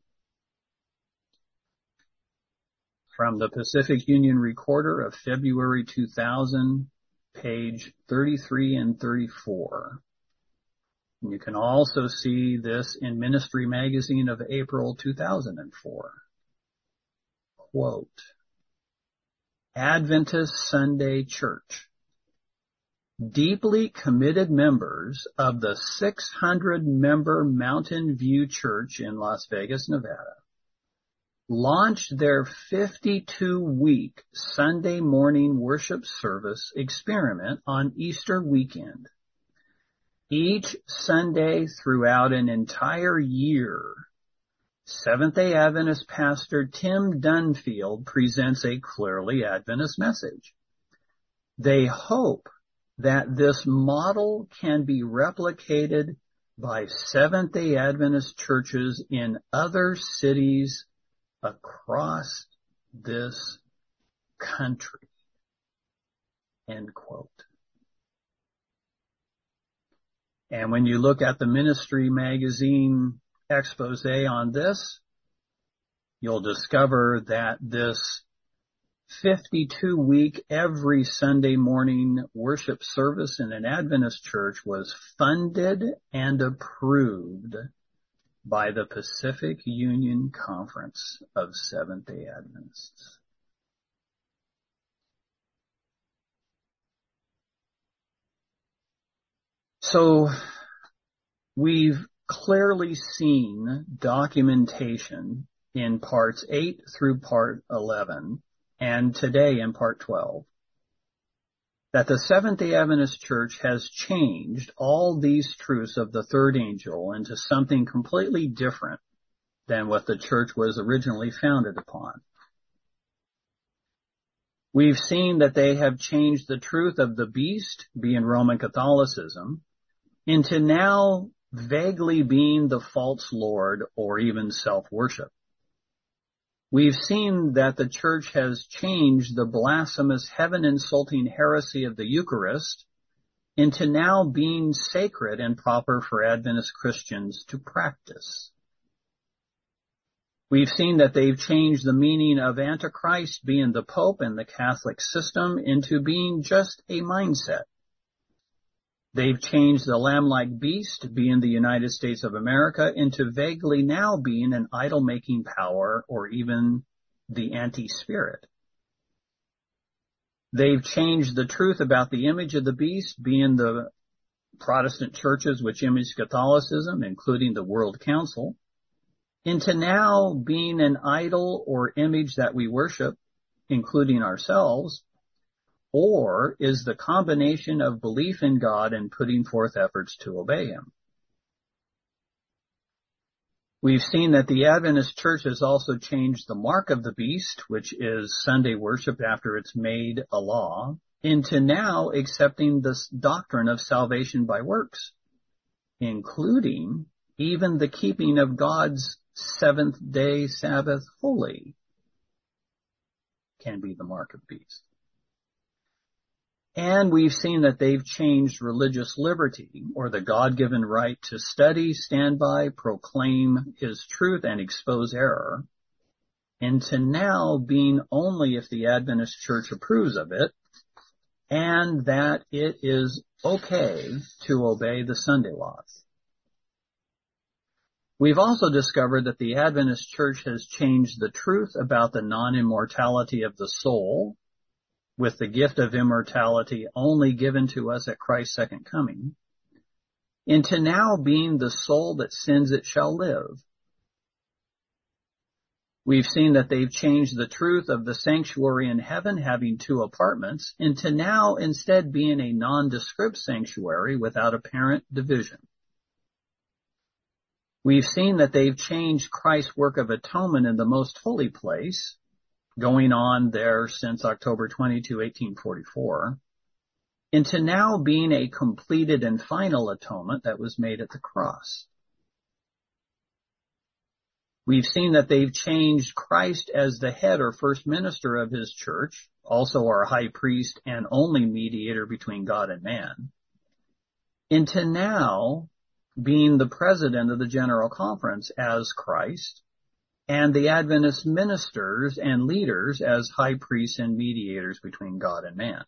From the Pacific Union Recorder of February 2000, page 33 and 34. You can also see this in Ministry Magazine of April 2004. Quote, Adventist Sunday Church. Deeply committed members of the 600-member Mountain View Church in Las Vegas, Nevada, launched their 52-week Sunday morning worship service experiment on Easter weekend. Each Sunday throughout an entire year, Seventh-day Adventist pastor Tim Dunfield presents a clearly Adventist message. They hope that this model can be replicated by Seventh-day Adventist churches in other cities across this country. End quote. And when you look at the Ministry Magazine expose on this, you'll discover that this 52-week every Sunday morning worship service in an Adventist church was funded and approved by the Pacific Union Conference of Seventh-day Adventists. So we've clearly seen documentation in parts 8 through part 11, and today in part 12, that the Seventh-day Adventist Church has changed all these truths of the third angel into something completely different than what the church was originally founded upon. We've seen that they have changed the truth of the beast, being Roman Catholicism, into now vaguely being the false Lord or even self-worship. We've seen that the church has changed the blasphemous, heaven-insulting heresy of the Eucharist into now being sacred and proper for Adventist Christians to practice. We've seen that they've changed the meaning of Antichrist being the Pope and the Catholic system into being just a mindset. They've changed the lamb-like beast, being the United States of America, into vaguely now being an idol-making power or even the anti-spirit. They've changed the truth about the image of the beast, being the Protestant churches which image Catholicism, including the World Council, into now being an idol or image that we worship, including ourselves, or is the combination of belief in God and putting forth efforts to obey Him. We've seen that the Adventist Church has also changed the mark of the beast, which is Sunday worship after it's made a law, into now accepting this doctrine of salvation by works, including even the keeping of God's seventh-day Sabbath holy can be the mark of the beast. And we've seen that they've changed religious liberty, or the God-given right to study, stand by, proclaim His truth, and expose error, into now being only if the Adventist Church approves of it, and that it is okay to obey the Sunday laws. We've also discovered that the Adventist Church has changed the truth about the non-immortality of the soul, with the gift of immortality only given to us at Christ's second coming, into now being the soul that sins it shall live. We've seen that they've changed the truth of the sanctuary in heaven having 2 apartments into now instead being a nondescript sanctuary without apparent division. We've seen that they've changed Christ's work of atonement in the most holy place, going on there since October 22, 1844, into now being a completed and final atonement that was made at the cross. We've seen that they've changed Christ as the head or first minister of His church, also our high priest and only mediator between God and man, into now being the president of the General Conference as Christ, and the Adventist ministers and leaders as high priests and mediators between God and man.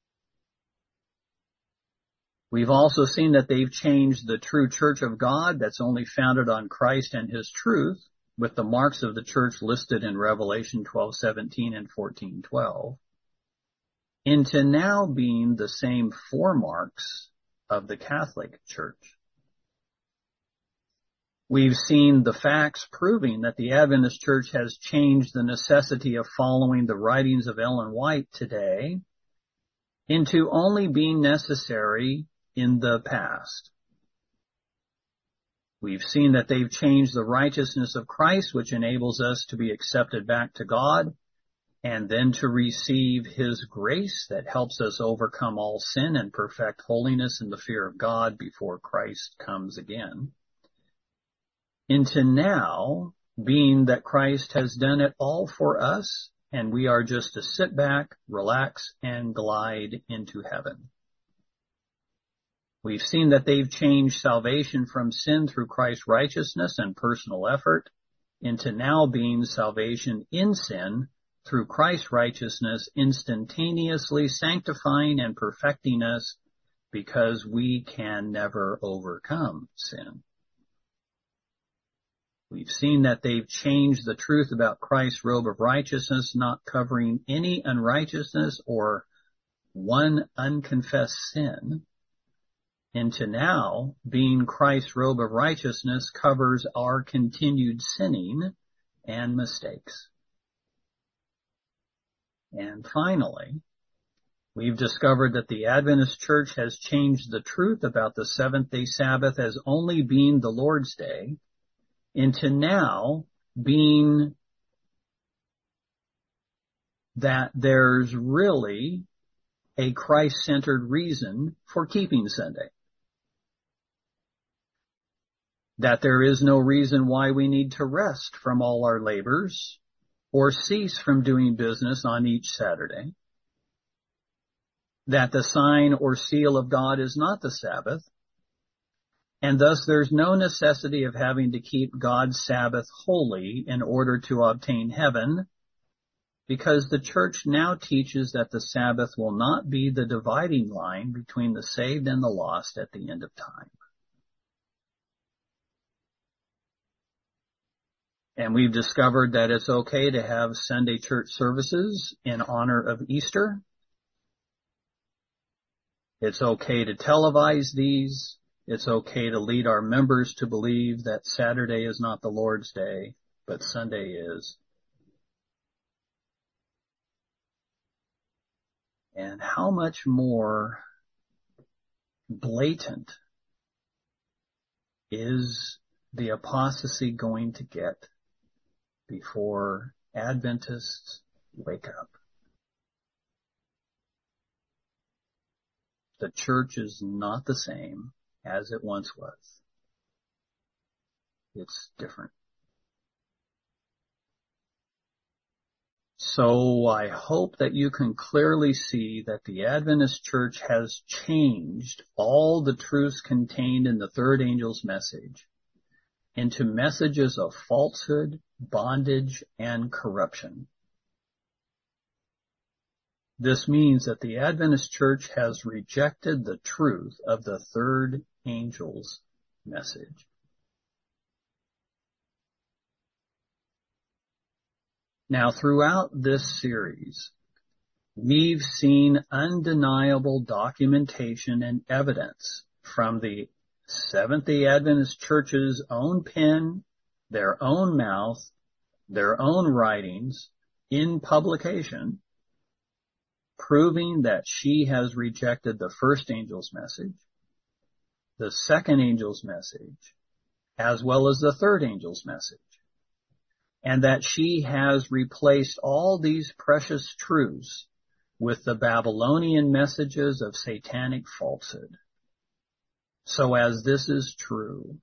We've also seen that they've changed the true church of God that's only founded on Christ and His truth, with the marks of the church listed in Revelation 12:17 and 14:12, into now being the same 4 marks of the Catholic Church. We've seen the facts proving that the Adventist Church has changed the necessity of following the writings of Ellen White today into only being necessary in the past. We've seen that they've changed the righteousness of Christ, which enables us to be accepted back to God and then to receive His grace that helps us overcome all sin and perfect holiness in the fear of God before Christ comes again, into now being that Christ has done it all for us and we are just to sit back, relax, and glide into heaven. We've seen that they've changed salvation from sin through Christ's righteousness and personal effort into now being salvation in sin through Christ's righteousness, instantaneously sanctifying and perfecting us because we can never overcome sin. We've seen that they've changed the truth about Christ's robe of righteousness, not covering any unrighteousness or one unconfessed sin, into now being Christ's robe of righteousness covers our continued sinning and mistakes. And finally, we've discovered that the Adventist Church has changed the truth about the seventh-day Sabbath as only being the Lord's Day into now being that there's really a Christ-centered reason for keeping Sunday. That there is no reason why we need to rest from all our labors or cease from doing business on each Saturday. That the sign or seal of God is not the Sabbath, and thus there's no necessity of having to keep God's Sabbath holy in order to obtain heaven, because the church now teaches that the Sabbath will not be the dividing line between the saved and the lost at the end of time. And we've discovered that it's okay to have Sunday church services in honor of Easter. It's okay to televise these. It's okay to lead our members to believe that Saturday is not the Lord's Day, but Sunday is. And how much more blatant is the apostasy going to get before Adventists wake up? The church is not the same as it once was. It's different. So I hope that you can clearly see that the Adventist Church has changed all the truths contained in the third angel's message into messages of falsehood, bondage, and corruption. This means that the Adventist Church has rejected the truth of the third angel's message. Now, throughout this series, we've seen undeniable documentation and evidence from the Seventh-day Adventist Church's own pen, their own mouth, their own writings in publication, proving that she has rejected the first angel's message, the second angel's message, as well as the third angel's message, and that she has replaced all these precious truths with the Babylonian messages of satanic falsehood. So as this is true,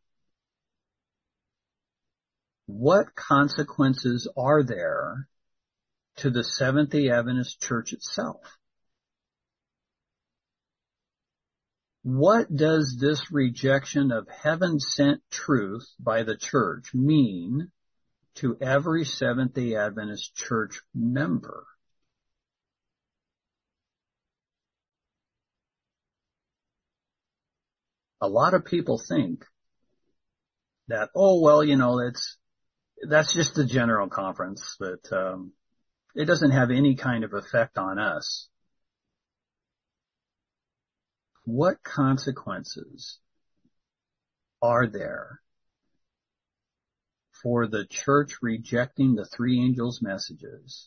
what consequences are there to the Seventh-day Adventist Church itself? What does this rejection of heaven-sent truth by the church mean to every Seventh-day Adventist Church member? A lot of people think that, that's just the general conference, that it doesn't have any kind of effect on us. What consequences are there for the church rejecting the three angels' messages?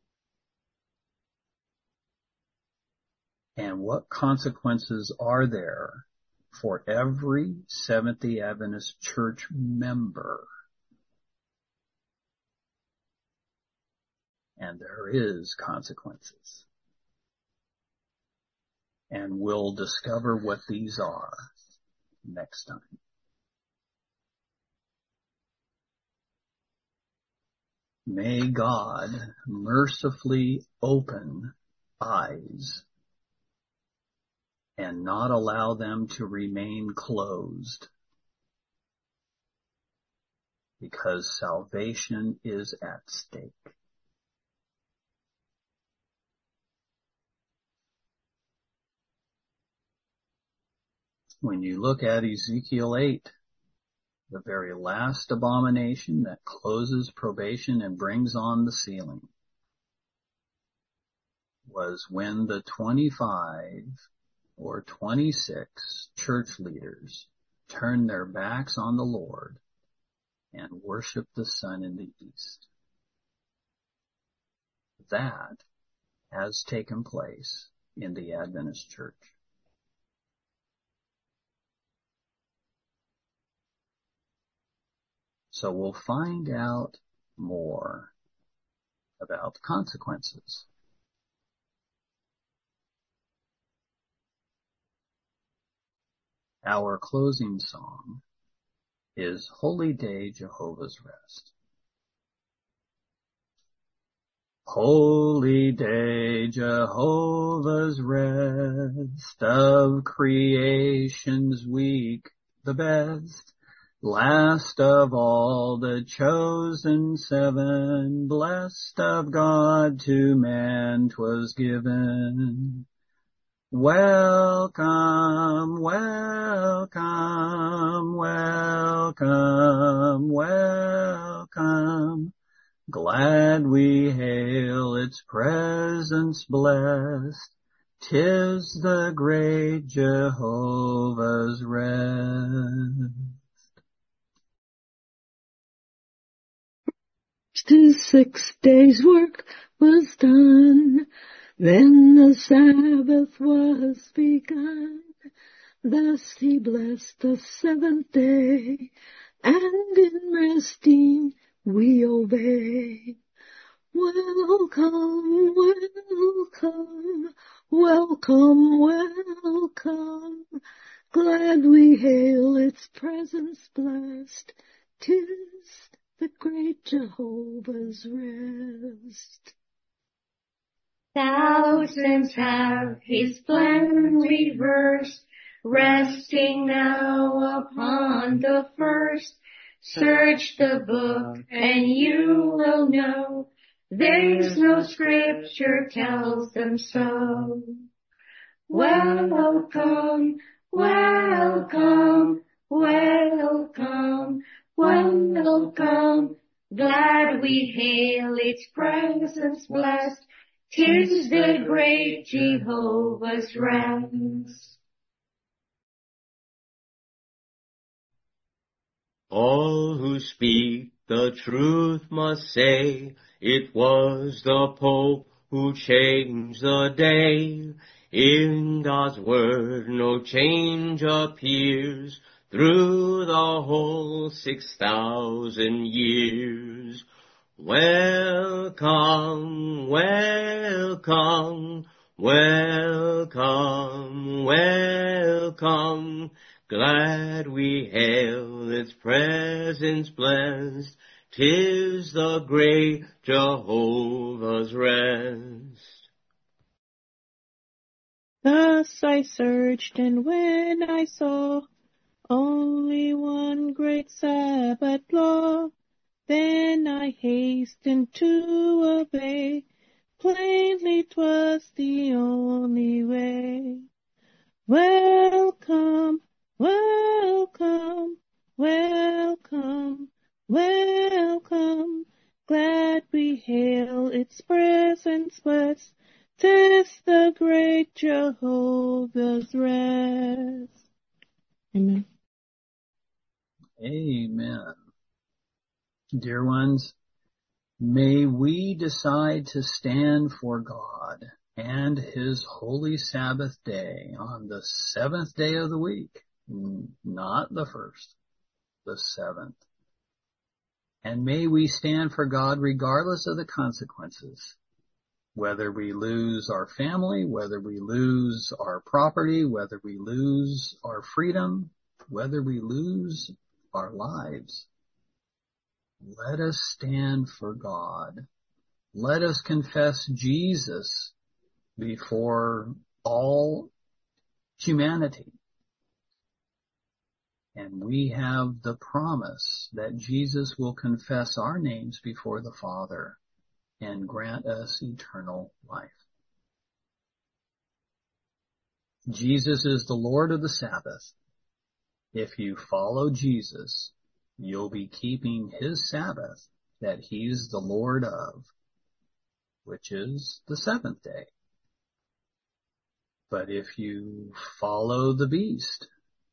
And what consequences are there for every Seventh-day Adventist Church member? And there is consequences. And we'll discover what these are next time. May God mercifully open eyes and not allow them to remain closed, because salvation is at stake. When you look at Ezekiel 8, the very last abomination that closes probation and brings on the sealing was when the 25 or 26 church leaders turn their backs on the Lord and worship the sun in the east. That has taken place in the Adventist Church. So we'll find out more about the consequences. Our closing song is Holy Day, Jehovah's Rest. Holy day, Jehovah's rest, of creation's week the best, last of all the chosen seven, blessed of God to man 'twas given. Welcome, welcome, welcome, welcome. Glad we hail its presence blessed. 'Tis the great Jehovah's rest. 6 days' work was done, then the Sabbath was begun. Thus he blessed the seventh day, and in resting we obey. Welcome, welcome, welcome, welcome. Glad we hail its presence blessed. 'Tis the great Jehovah's rest. Thousands have his plan reversed, resting now upon the first. Search the book and you will know, there's no scripture tells them so. Welcome, welcome, welcome, welcome. Glad we hail its presence blessed. 'Tis the great Jehovah's rest. All who speak the truth must say, it was the Pope who changed the day. In God's word no change appears through the whole 6,000 years. Welcome, welcome, welcome, welcome. Glad we hail its presence blessed. 'Tis the great Jehovah's rest. Thus I searched, and when I saw only one great Sabbath law, then I hastened to obey. Plainly 'twas the only way. Welcome, welcome, welcome, welcome. Glad we hail its presence blessed. 'Tis the great Jehovah's rest. Amen. Amen. Dear ones, may we decide to stand for God and his holy Sabbath day on the seventh day of the week, not the first, the seventh. And may we stand for God regardless of the consequences, whether we lose our family, whether we lose our property, whether we lose our freedom, whether we lose our lives. Let us stand for God. Let us confess Jesus before all humanity. And we have the promise that Jesus will confess our names before the Father and grant us eternal life. Jesus is the Lord of the Sabbath. If you follow Jesus, you'll be keeping his Sabbath that he's the Lord of, which is the seventh day. But if you follow the beast,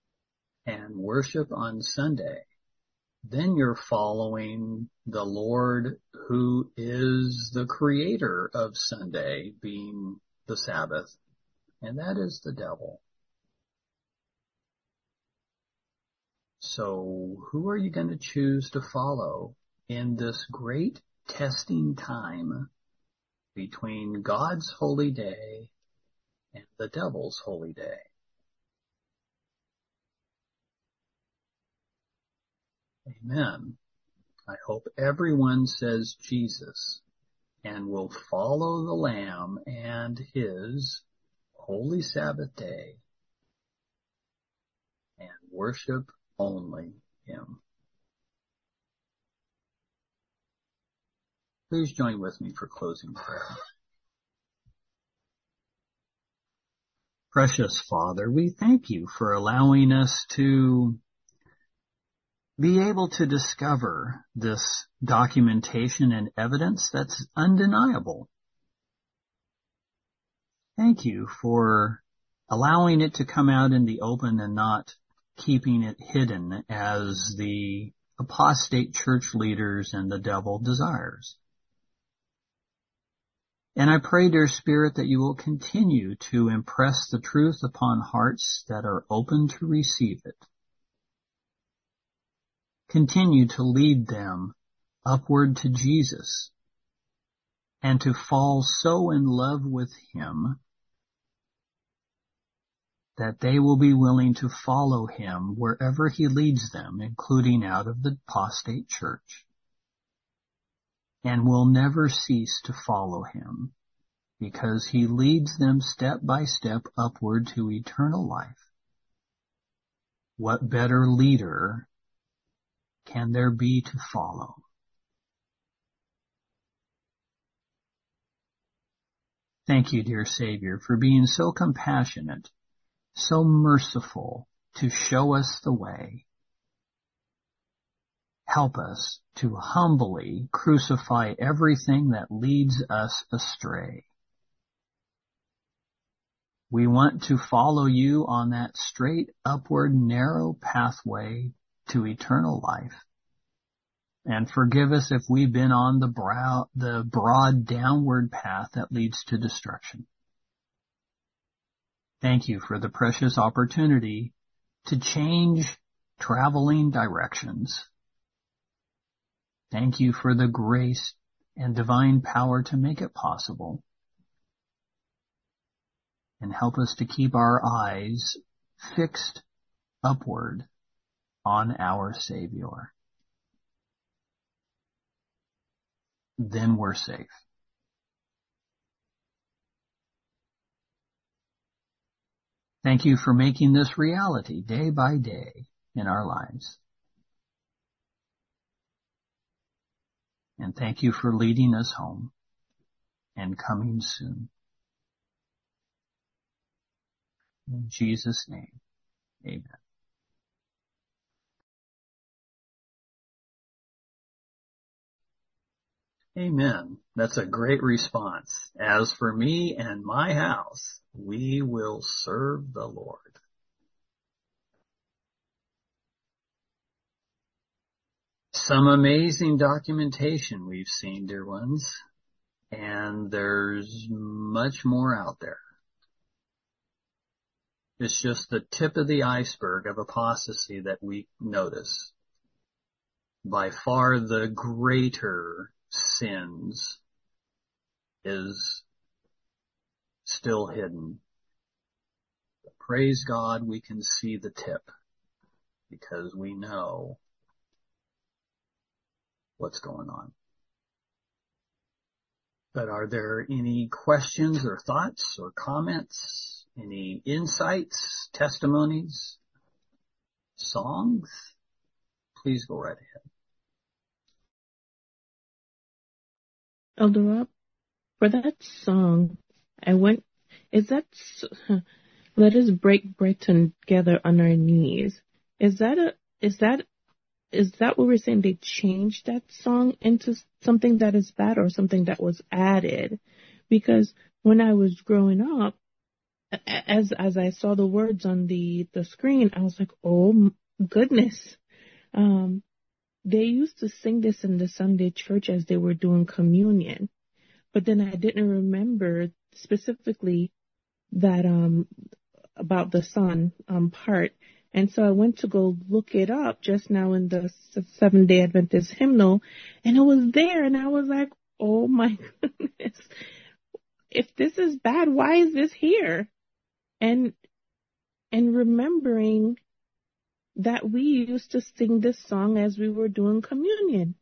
and worship on Sunday, then you're following the Lord who is the creator of Sunday, being the Sabbath, and that is the devil. So who are you going to choose to follow in this great testing time between God's holy day and the devil's holy day? Amen. I hope everyone says Jesus and will follow the Lamb and his holy Sabbath day and worship only him. Please join with me for closing prayer. Precious Father, we thank you for allowing us to be able to discover this documentation and evidence that's undeniable. Thank you for allowing it to come out in the open and not keeping it hidden as the apostate church leaders and the devil desires. And I pray, dear Spirit, that you will continue to impress the truth upon hearts that are open to receive it. Continue to lead them upward to Jesus and to fall so in love with him that they will be willing to follow him wherever he leads them, including out of the apostate church, and will never cease to follow him because he leads them step by step upward to eternal life. What better leader can there be to follow? Thank you, dear Savior, for being so compassionate, so merciful to show us the way. Help us to humbly crucify everything that leads us astray. We want to follow you on that straight, upward, narrow pathway to eternal life. And forgive us if we've been on the broad downward path that leads to destruction. Thank you for the precious opportunity to change traveling directions. Thank you for the grace and divine power to make it possible. And help us to keep our eyes fixed upward on our Savior. Then we're safe. Thank you for making this reality day by day in our lives. And thank you for leading us home and coming soon. In Jesus' name, amen. Amen. That's a great response. As for me and my house, we will serve the Lord. Some amazing documentation we've seen, dear ones, and there's much more out there. It's just the tip of the iceberg of apostasy that we notice. By far the greater sins is still hidden. But praise God, we can see the tip because we know what's going on. But are there any questions or thoughts or comments? Any insights, testimonies, songs? Please go right ahead. Elder Rob, for that song, let us break bread together on our knees. Is that what we're saying? They changed that song into something that is bad or something that was added? Because when I was growing up, as I saw the words on the screen, I was like, oh goodness. They used to sing this in the Sunday church as they were doing communion. But then I didn't remember specifically that about the Son part. And so I went to go look it up just now in the Seventh-day Adventist hymnal, and it was there, and I was like, oh my goodness. If this is bad, why is this here? And remembering that we used to sing this song as we were doing communion.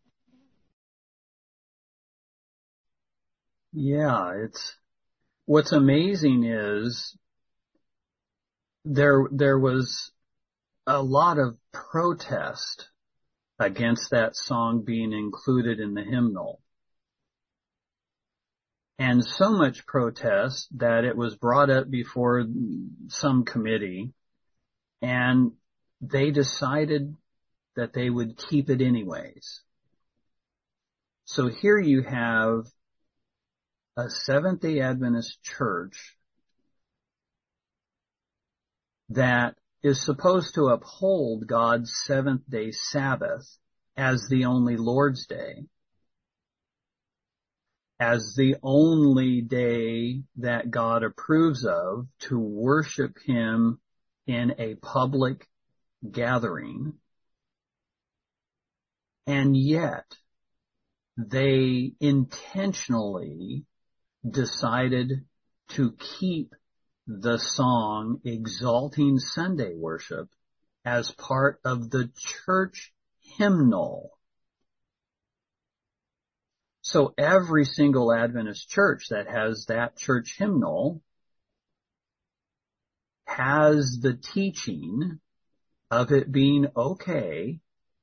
Yeah, what's amazing is there was a lot of protest against that song being included in the hymnal. And so much protest that it was brought up before some committee, and they decided that they would keep it anyways. So here you have a Seventh-day Adventist church that is supposed to uphold God's seventh-day Sabbath as the only Lord's Day, as the only day that God approves of to worship Him in a public gathering. And yet, they intentionally decided to keep the song Exalting Sunday Worship as part of the church hymnal. So every single Adventist church that has that church hymnal has the teaching of it being okay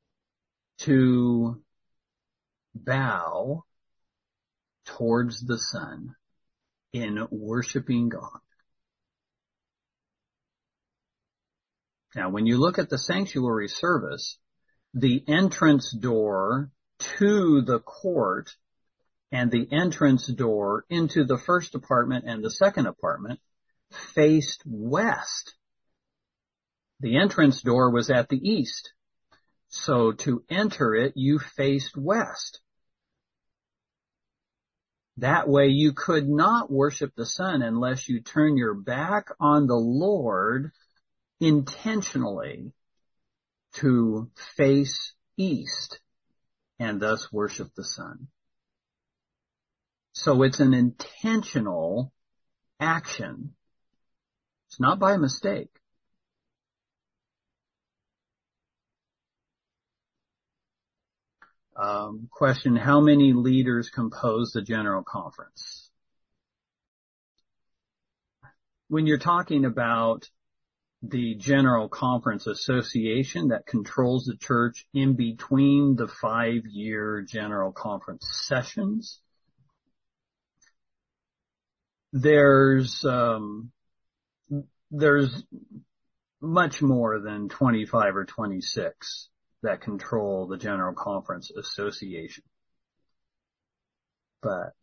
to bow towards the sun in worshiping God. Now, when you look at the sanctuary service, the entrance door to the court and the entrance door into the first apartment and the second apartment faced west. The entrance door was at the east. So to enter it, you faced west. That way you could not worship the sun unless you turn your back on the Lord intentionally to face east and thus worship the sun. So it's an intentional action. It's not by mistake. Question, how many leaders compose the General Conference? When you're talking about the General Conference Association that controls the church in between the 5-year General Conference sessions, there's much more than 25 or 26 that control the General Conference Association. But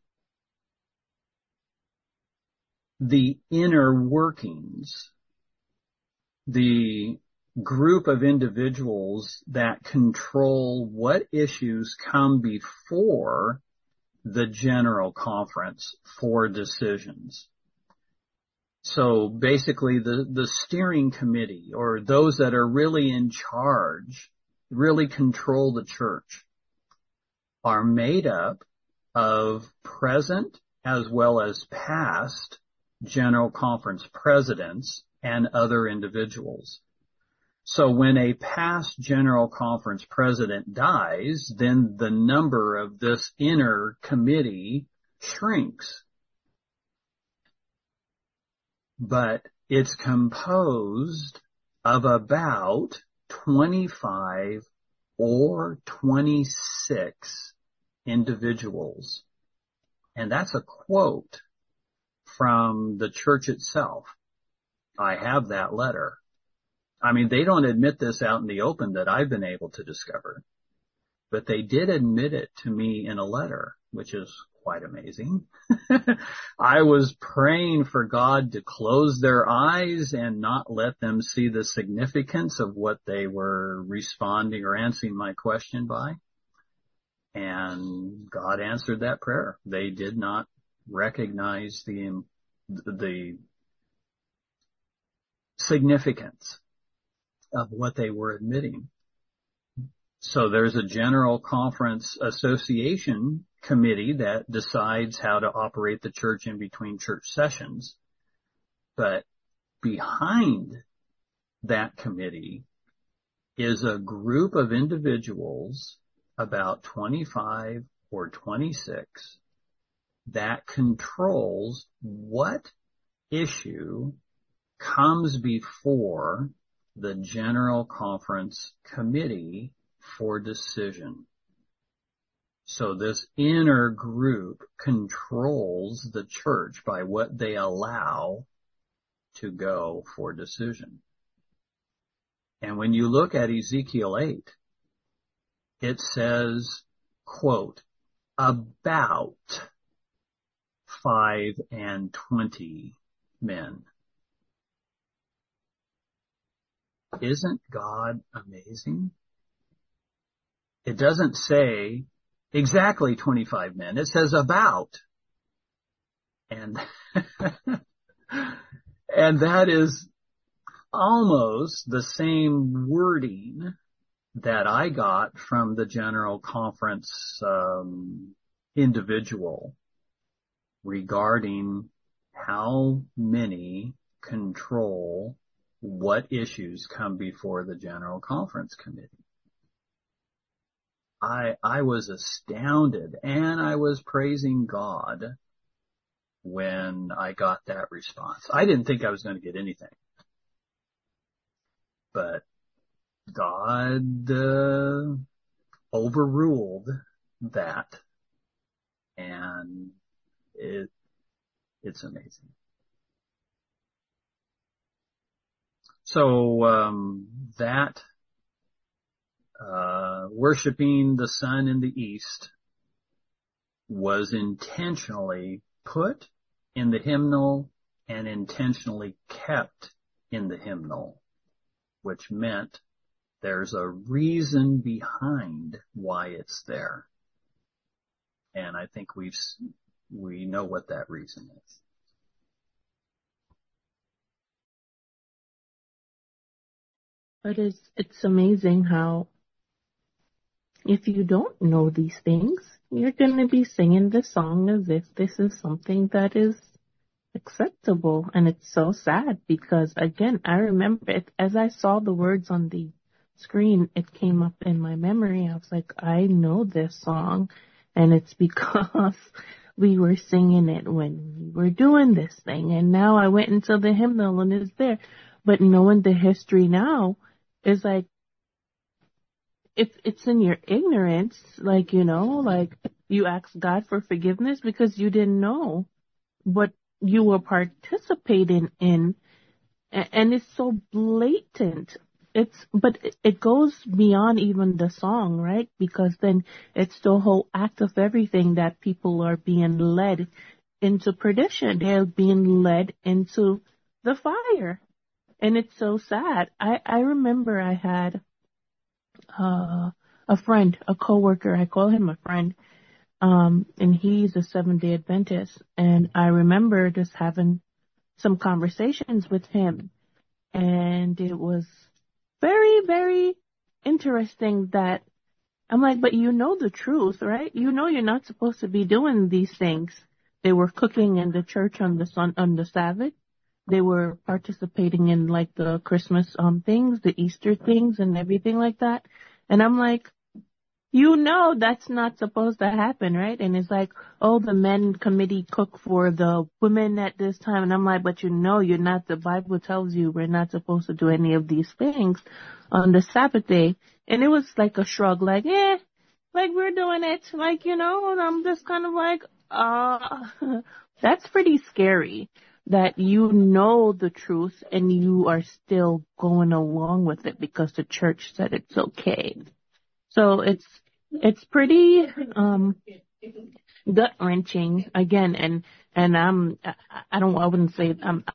the inner workings, the group of individuals that control what issues come before the General Conference for decisions. So basically the steering committee, or those that are really in charge, really control the church, are made up of present as well as past General Conference presidents and other individuals. So when a past General Conference president dies, then the number of this inner committee shrinks. But it's composed of about 25 or 26 individuals. And that's a quote from the church itself. I have that letter. I mean, they don't admit this out in the open that I've been able to discover, but they did admit it to me in a letter, which is quite amazing. I was praying for God to close their eyes and not let them see the significance of what they were responding or answering my question by. And God answered that prayer. They did not recognize the significance of what they were admitting. So there's a General Conference Association committee that decides how to operate the church in between church sessions. But behind that committee is a group of individuals, about 25 or 26, that controls what issue comes before the General Conference Committee for decision. So this inner group controls the church by what they allow to go for decision. And when you look at Ezekiel 8, it says, quote, about 5 and 20 men. Isn't God amazing? It doesn't say exactly 25 men. It says about. And, and that is almost the same wording that I got from the General Conference individual regarding how many control what issues come before the General Conference Committee. I was astounded, and I was praising God when I got that response. I didn't think I was going to get anything, but God overruled that, and it's amazing. So that worshiping the sun in the east was intentionally put in the hymnal and intentionally kept in the hymnal, which meant there's a reason behind why it's there. And I think we know what that reason is. But it's amazing how if you don't know these things, you're going to be singing the song as if this is something that is acceptable. And it's so sad because, again, I remember it as I saw the words on the screen, it came up in my memory. I was like, I know this song, and it's because we were singing it when we were doing this thing. And now I went into the hymnal and it's there. But knowing the history now is like, it's in your ignorance, like, you know, like you ask God for forgiveness because you didn't know what you were participating in, and it's so blatant. But it goes beyond even the song, right? Because then it's the whole act of everything that people are being led into perdition. They're being led into the fire. And it's so sad. I remember I had a friend, a coworker, I call him a friend, and he's a Seventh-day Adventist. And I remember just having some conversations with him. And it was very, very interesting that I'm like, but you know the truth, right? You know you're not supposed to be doing these things. They were cooking in the church on the Sabbath. They were participating in like the Christmas things, the Easter things and everything like that. And I'm like, you know that's not supposed to happen, right? And it's like, oh, the men committee cook for the women at this time. And I'm like, but you know you're not, the Bible tells you we're not supposed to do any of these things on the Sabbath day. And it was like a shrug, like, like we're doing it. Like, you know, and I'm just kind of like, that's pretty scary. That you know the truth and you are still going along with it because the church said it's okay. So it's pretty gut wrenching again. And I wouldn't say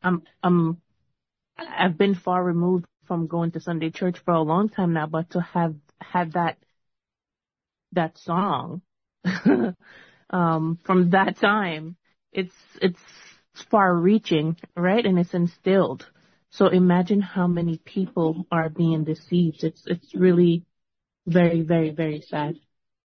I've been far removed from going to Sunday church for a long time now, but to have had that song, from that time, it's far reaching, right? And it's instilled. So imagine how many people are being deceived. It's really very, very, very sad.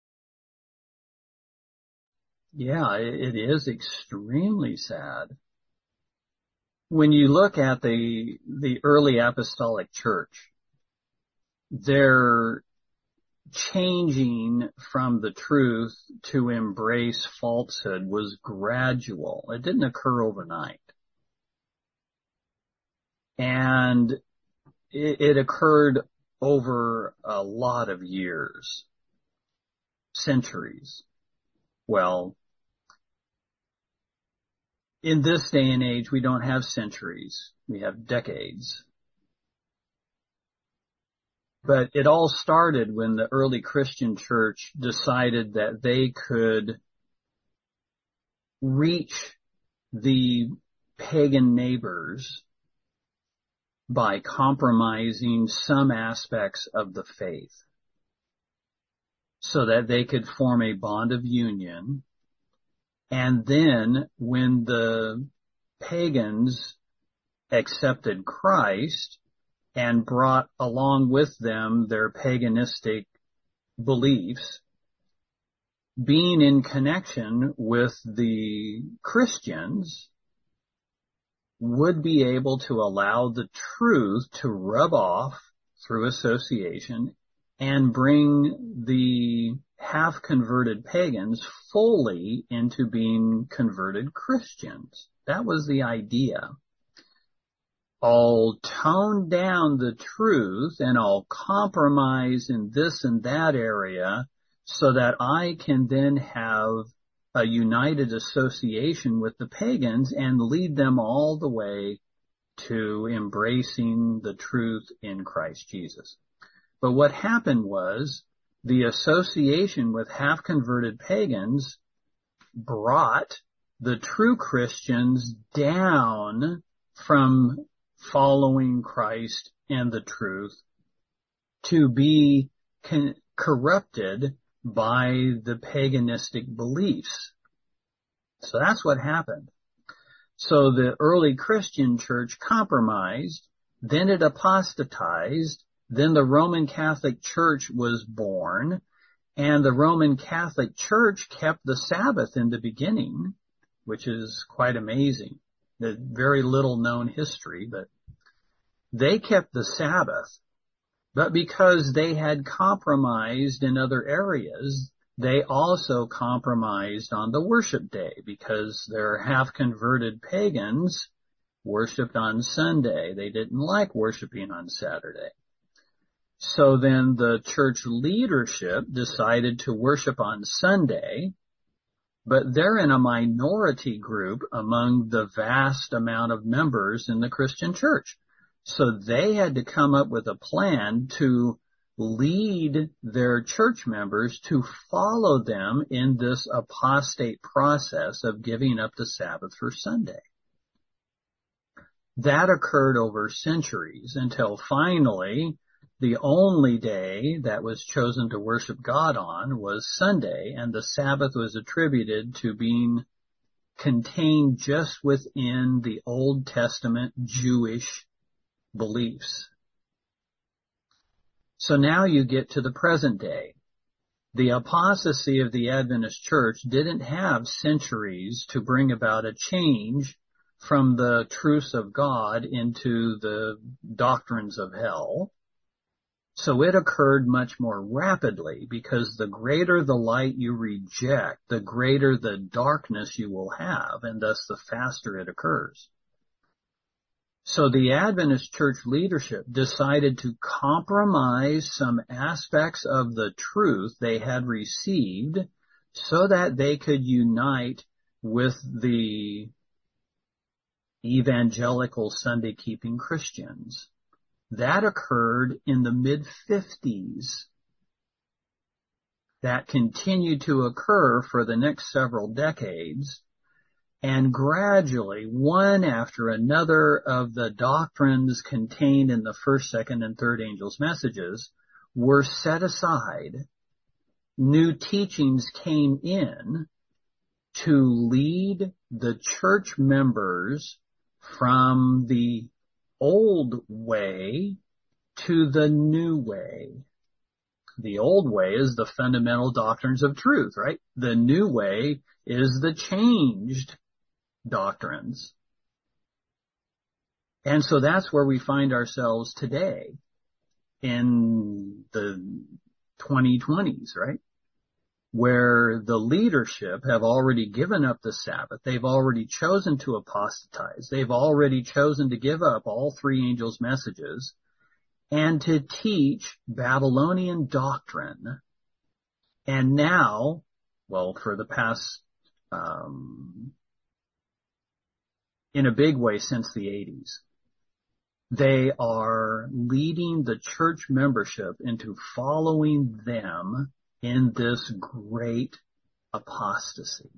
Yeah, it is extremely sad. When you look at the early apostolic church, they're changing from the truth to embrace falsehood was gradual. It didn't occur overnight. And it occurred over a lot of years, centuries. Well, in this day and age, we don't have centuries. We have decades. But it all started when the early Christian church decided that they could reach the pagan neighbors by compromising some aspects of the faith so that they could form a bond of union. And then when the pagans accepted Christ and brought along with them their paganistic beliefs, being in connection with the Christians would be able to allow the truth to rub off through association and bring the half-converted pagans fully into being converted Christians. That was the idea. I'll tone down the truth and I'll compromise in this and that area so that I can then have a united association with the pagans and lead them all the way to embracing the truth in Christ Jesus. But what happened was the association with half-converted pagans brought the true Christians down from following Christ and the truth to be corrupted by the paganistic beliefs. So that's what happened. So the early Christian church compromised, then it apostatized, then the Roman Catholic Church was born, and the Roman Catholic Church kept the Sabbath in the beginning, which is quite amazing. The very little known history, but they kept the Sabbath. But because they had compromised in other areas, they also compromised on the worship day because their half-converted pagans worshiped on Sunday. They didn't like worshiping on Saturday. So then the church leadership decided to worship on Sunday, but they're in a minority group among the vast amount of members in the Christian church. So they had to come up with a plan to lead their church members to follow them in this apostate process of giving up the Sabbath for Sunday. That occurred over centuries until finally the only day that was chosen to worship God on was Sunday, and the Sabbath was attributed to being contained just within the Old Testament Jewish beliefs. So now you get to the present day. The apostasy of the Adventist church didn't have centuries to bring about a change from the truths of God into the doctrines of hell. So it occurred much more rapidly because the greater the light you reject, the greater the darkness you will have, and thus the faster it occurs. So the Adventist church leadership decided to compromise some aspects of the truth they had received so that they could unite with the evangelical Sunday-keeping Christians. That occurred in the mid-50s. that continued to occur for the next several decades. And gradually, one after another of the doctrines contained in the first, second, and third angels' messages were set aside. New teachings came in to lead the church members from the old way to the new way. The old way is the fundamental doctrines of truth, right? The new way is the changed doctrines. And so that's where we find ourselves today in the 2020s, right? Where the leadership have already given up the Sabbath. They've already chosen to apostatize. They've already chosen to give up all three angels' messages and to teach Babylonian doctrine. And now, well, for the past, in a big way since the 80s, they are leading the church membership into following them in this great apostasy.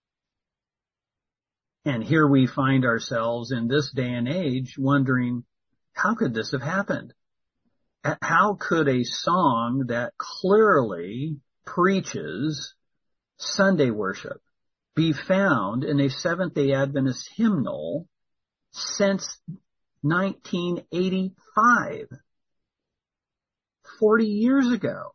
And here we find ourselves in this day and age wondering, how could this have happened? How could a song that clearly preaches Sunday worship be found in a Seventh-day Adventist hymnal since 1985, 40 years ago?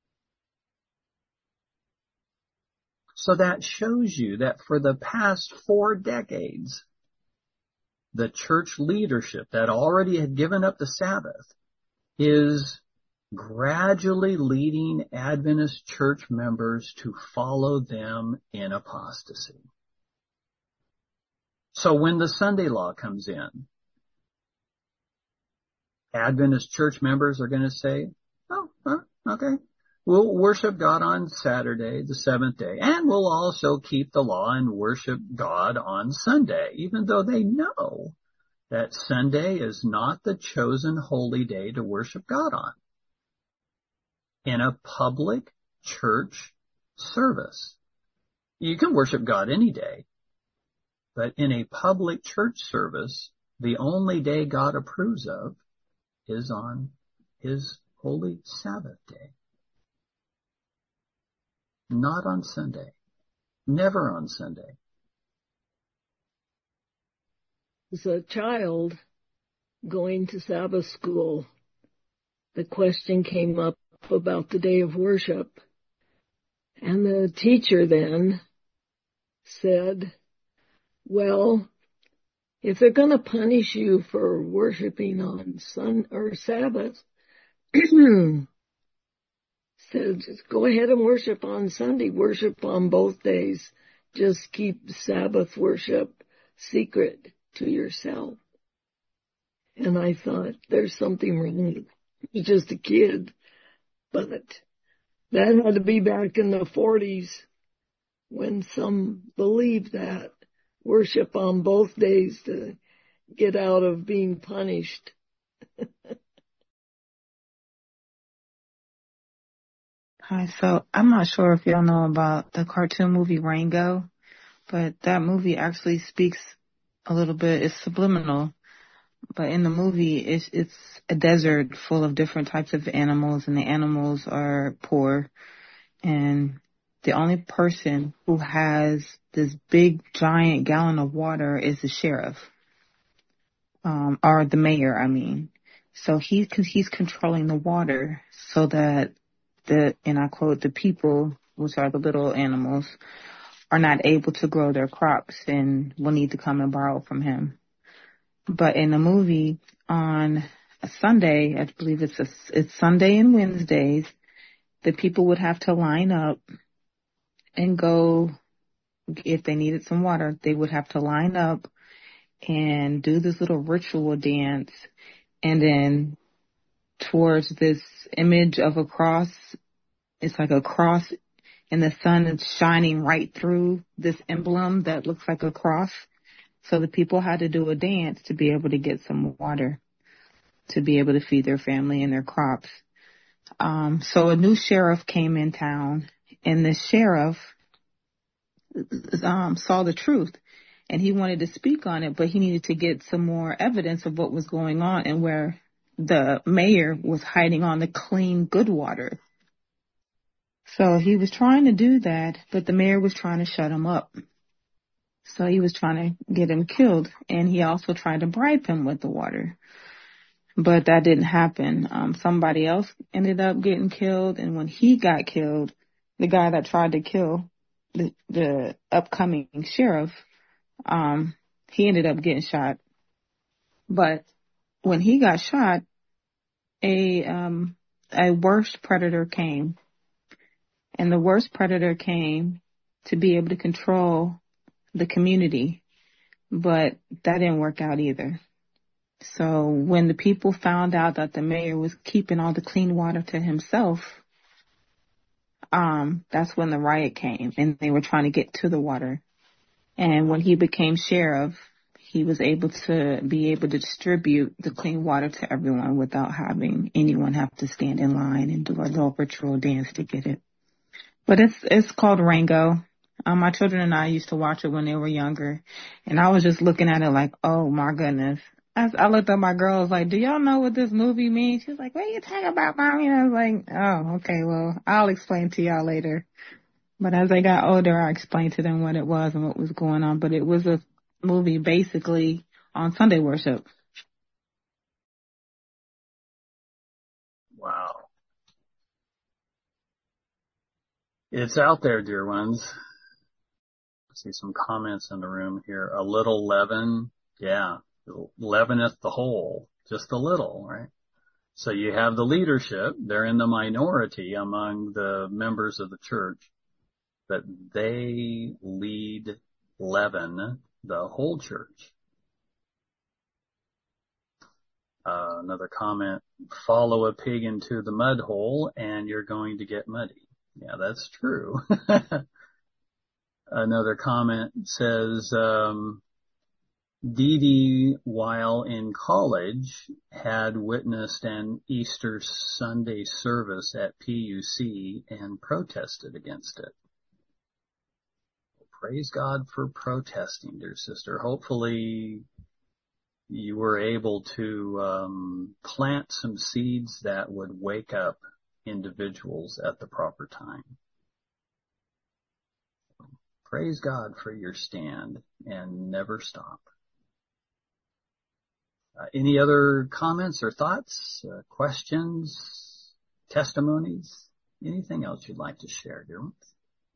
So that shows you that for the past 4 decades, the church leadership that already had given up the Sabbath is gradually leading Adventist church members to follow them in apostasy. So when the Sunday law comes in, Adventist church members are going to say, oh, okay, we'll worship God on Saturday, the seventh day, and we'll also keep the law and worship God on Sunday, even though they know that Sunday is not the chosen holy day to worship God on. In a public church service, you can worship God any day, but in a public church service, the only day God approves of is on his holy Sabbath day. Not on Sunday. Never on Sunday. As a child going to Sabbath school, the question came up about the day of worship. And the teacher then said, well, if they're going to punish you for worshiping on Sabbath, said, just go ahead and worship on Sunday, worship on both days. Just keep Sabbath worship secret to yourself. And I thought, there's something wrong. He's just a kid. But that had to be back in the 40s when some believed that. Worship on both days to get out of being punished. Hi, so I'm not sure if y'all know about the cartoon movie Rango, but that movie actually speaks a little bit, it's subliminal, but in the movie it's a desert full of different types of animals, and the animals are poor, and the only person who has this big giant gallon of water is the sheriff, or the mayor, I mean. So he's controlling the water so that and I quote, the people, which are the little animals, are not able to grow their crops and will need to come and borrow from him. But in the movie, on a Sunday, I believe it's Sunday and Wednesdays, the people would have to line up and go, if they needed some water, they would have to line up and do this little ritual dance, and then towards this image of a cross, it's like a cross, and the sun is shining right through this emblem that looks like a cross. So the people had to do a dance to be able to get some water, to be able to feed their family and their crops. So a new sheriff came in town, And the sheriff saw the truth, and he wanted to speak on it, but he needed to get some more evidence of what was going on and where the mayor was hiding on the clean, good water. So he was trying to do that, but the mayor was trying to shut him up. So he was trying to get him killed, and he also tried to bribe him with the water. But that didn't happen. Somebody else ended up getting killed, and when he got killed, the guy that tried to kill the upcoming sheriff, he ended up getting shot. But when he got shot, a worst predator came. And the worst predator came to be able to control the community. But that didn't work out either. So when the people found out that the mayor was keeping all the clean water to himself, that's when the riot came, and they were trying to get to the water. And when he became sheriff, he was able to distribute the clean water to everyone without having anyone have to stand in line and do a little ritual dance to get it. But it's called Rango. My children and I used to watch it when they were younger, and I was just looking at it like, oh my goodness. I looked at my girls like, do y'all know what this movie means? She was like, what are you talking about, Mommy? And I was like, oh, okay, well, I'll explain to y'all later. But as I got older, I explained to them what it was and what was going on. But it was a movie basically on Sunday worship. Wow. It's out there, dear ones. I see some comments in the room here. A little leaven. Yeah. Leaveneth the whole. Just a little, right? So you have the leadership. They're in the minority among the members of the church, but they leaven the whole church. Another comment, follow a pig into the mud hole and you're going to get muddy. Yeah, that's true. Another comment says, Dee Dee, while in college, had witnessed an Easter Sunday service at PUC and protested against it. Praise God for protesting, dear sister. Hopefully you were able to plant some seeds that would wake up individuals at the proper time. Praise God for your stand and never stop. Any other comments or thoughts, questions, testimonies, anything else you'd like to share, dear ones?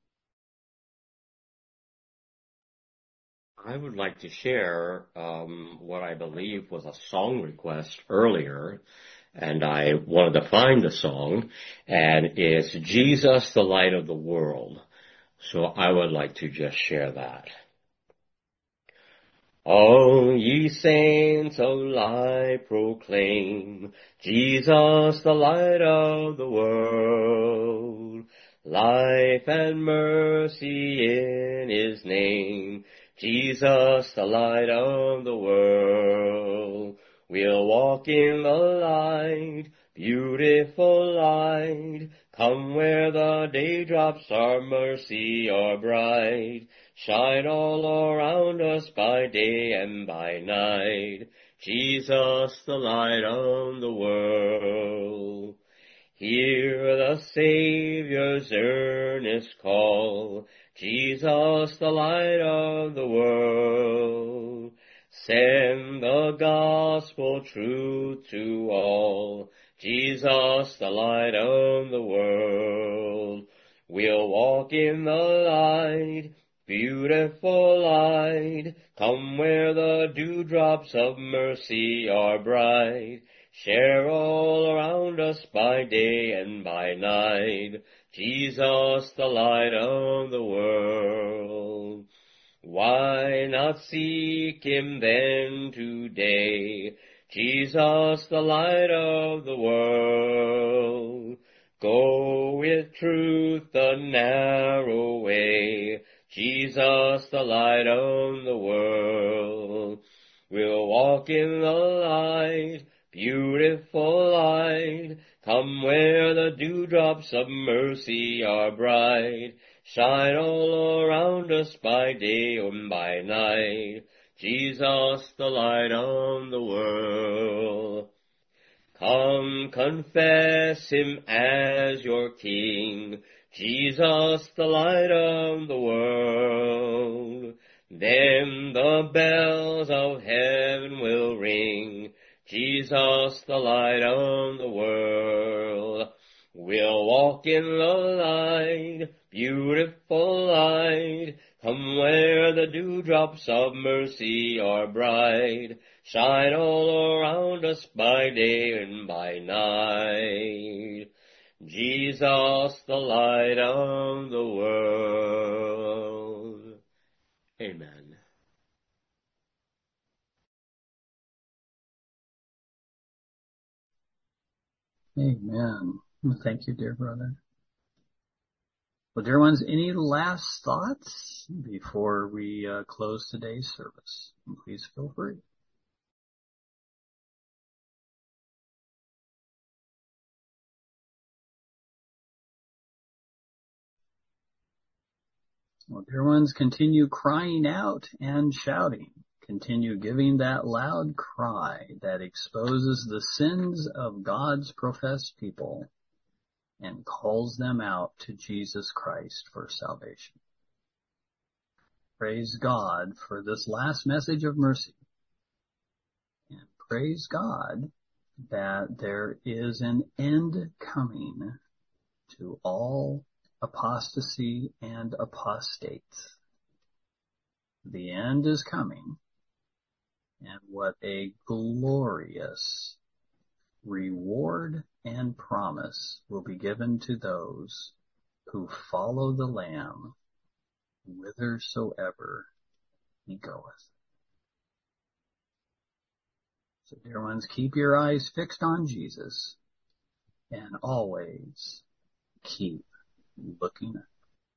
I would like to share what I believe was a song request earlier, and I wanted to find the song, and it's Jesus, the Light of the World. So I would like to just share that. All ye saints of light proclaim, Jesus the light of the world. Life and mercy in his name, Jesus the light of the world. We'll walk in the light, beautiful light. Come where the daydrops of mercy are bright. Shine all around us by day and by night. Jesus, the light of the world. Hear the Savior's earnest call. Jesus, the light of the world. Send the gospel truth to all. Jesus, the light of the world. We'll walk in the light, beautiful light. Come where the dewdrops of mercy are bright. Share all around us by day and by night. Jesus, the light of the world. Why not seek him then today? Jesus, the light of the world. Go with truth the narrow way. Jesus, the light of the world. We'll walk in the light, beautiful light. Come where the dewdrops of mercy are bright. Shine all around us by day and by night. Jesus, the light of the world. Come confess him as your King, Jesus, the light of the world. Then the bells of heaven will ring, Jesus, the light of the world. We'll walk in the light, beautiful light. Come where the dewdrops of mercy are bright. Shine all around us by day and by night. Jesus, the light of the world. Amen. Amen. Well, thank you, dear brother. Well, dear ones, any last thoughts before we close today's service? Please feel free. Well, dear ones, continue crying out and shouting. Continue giving that loud cry that exposes the sins of God's professed people and calls them out to Jesus Christ for salvation. Praise God for this last message of mercy. And praise God that there is an end coming to all apostasy and apostates. The end is coming, and what a glorious reward and promise will be given to those who follow the Lamb whithersoever he goeth. So, dear ones, keep your eyes fixed on Jesus and always keep looking up.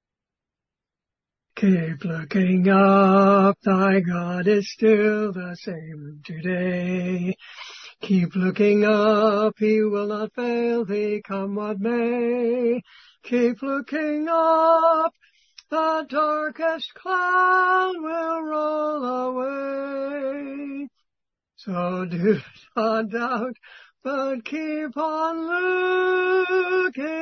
Keep looking up, thy God is still the same today. Keep looking up, he will not fail thee, come what may. Keep looking up, the darkest cloud will roll away. So do not doubt, but keep on looking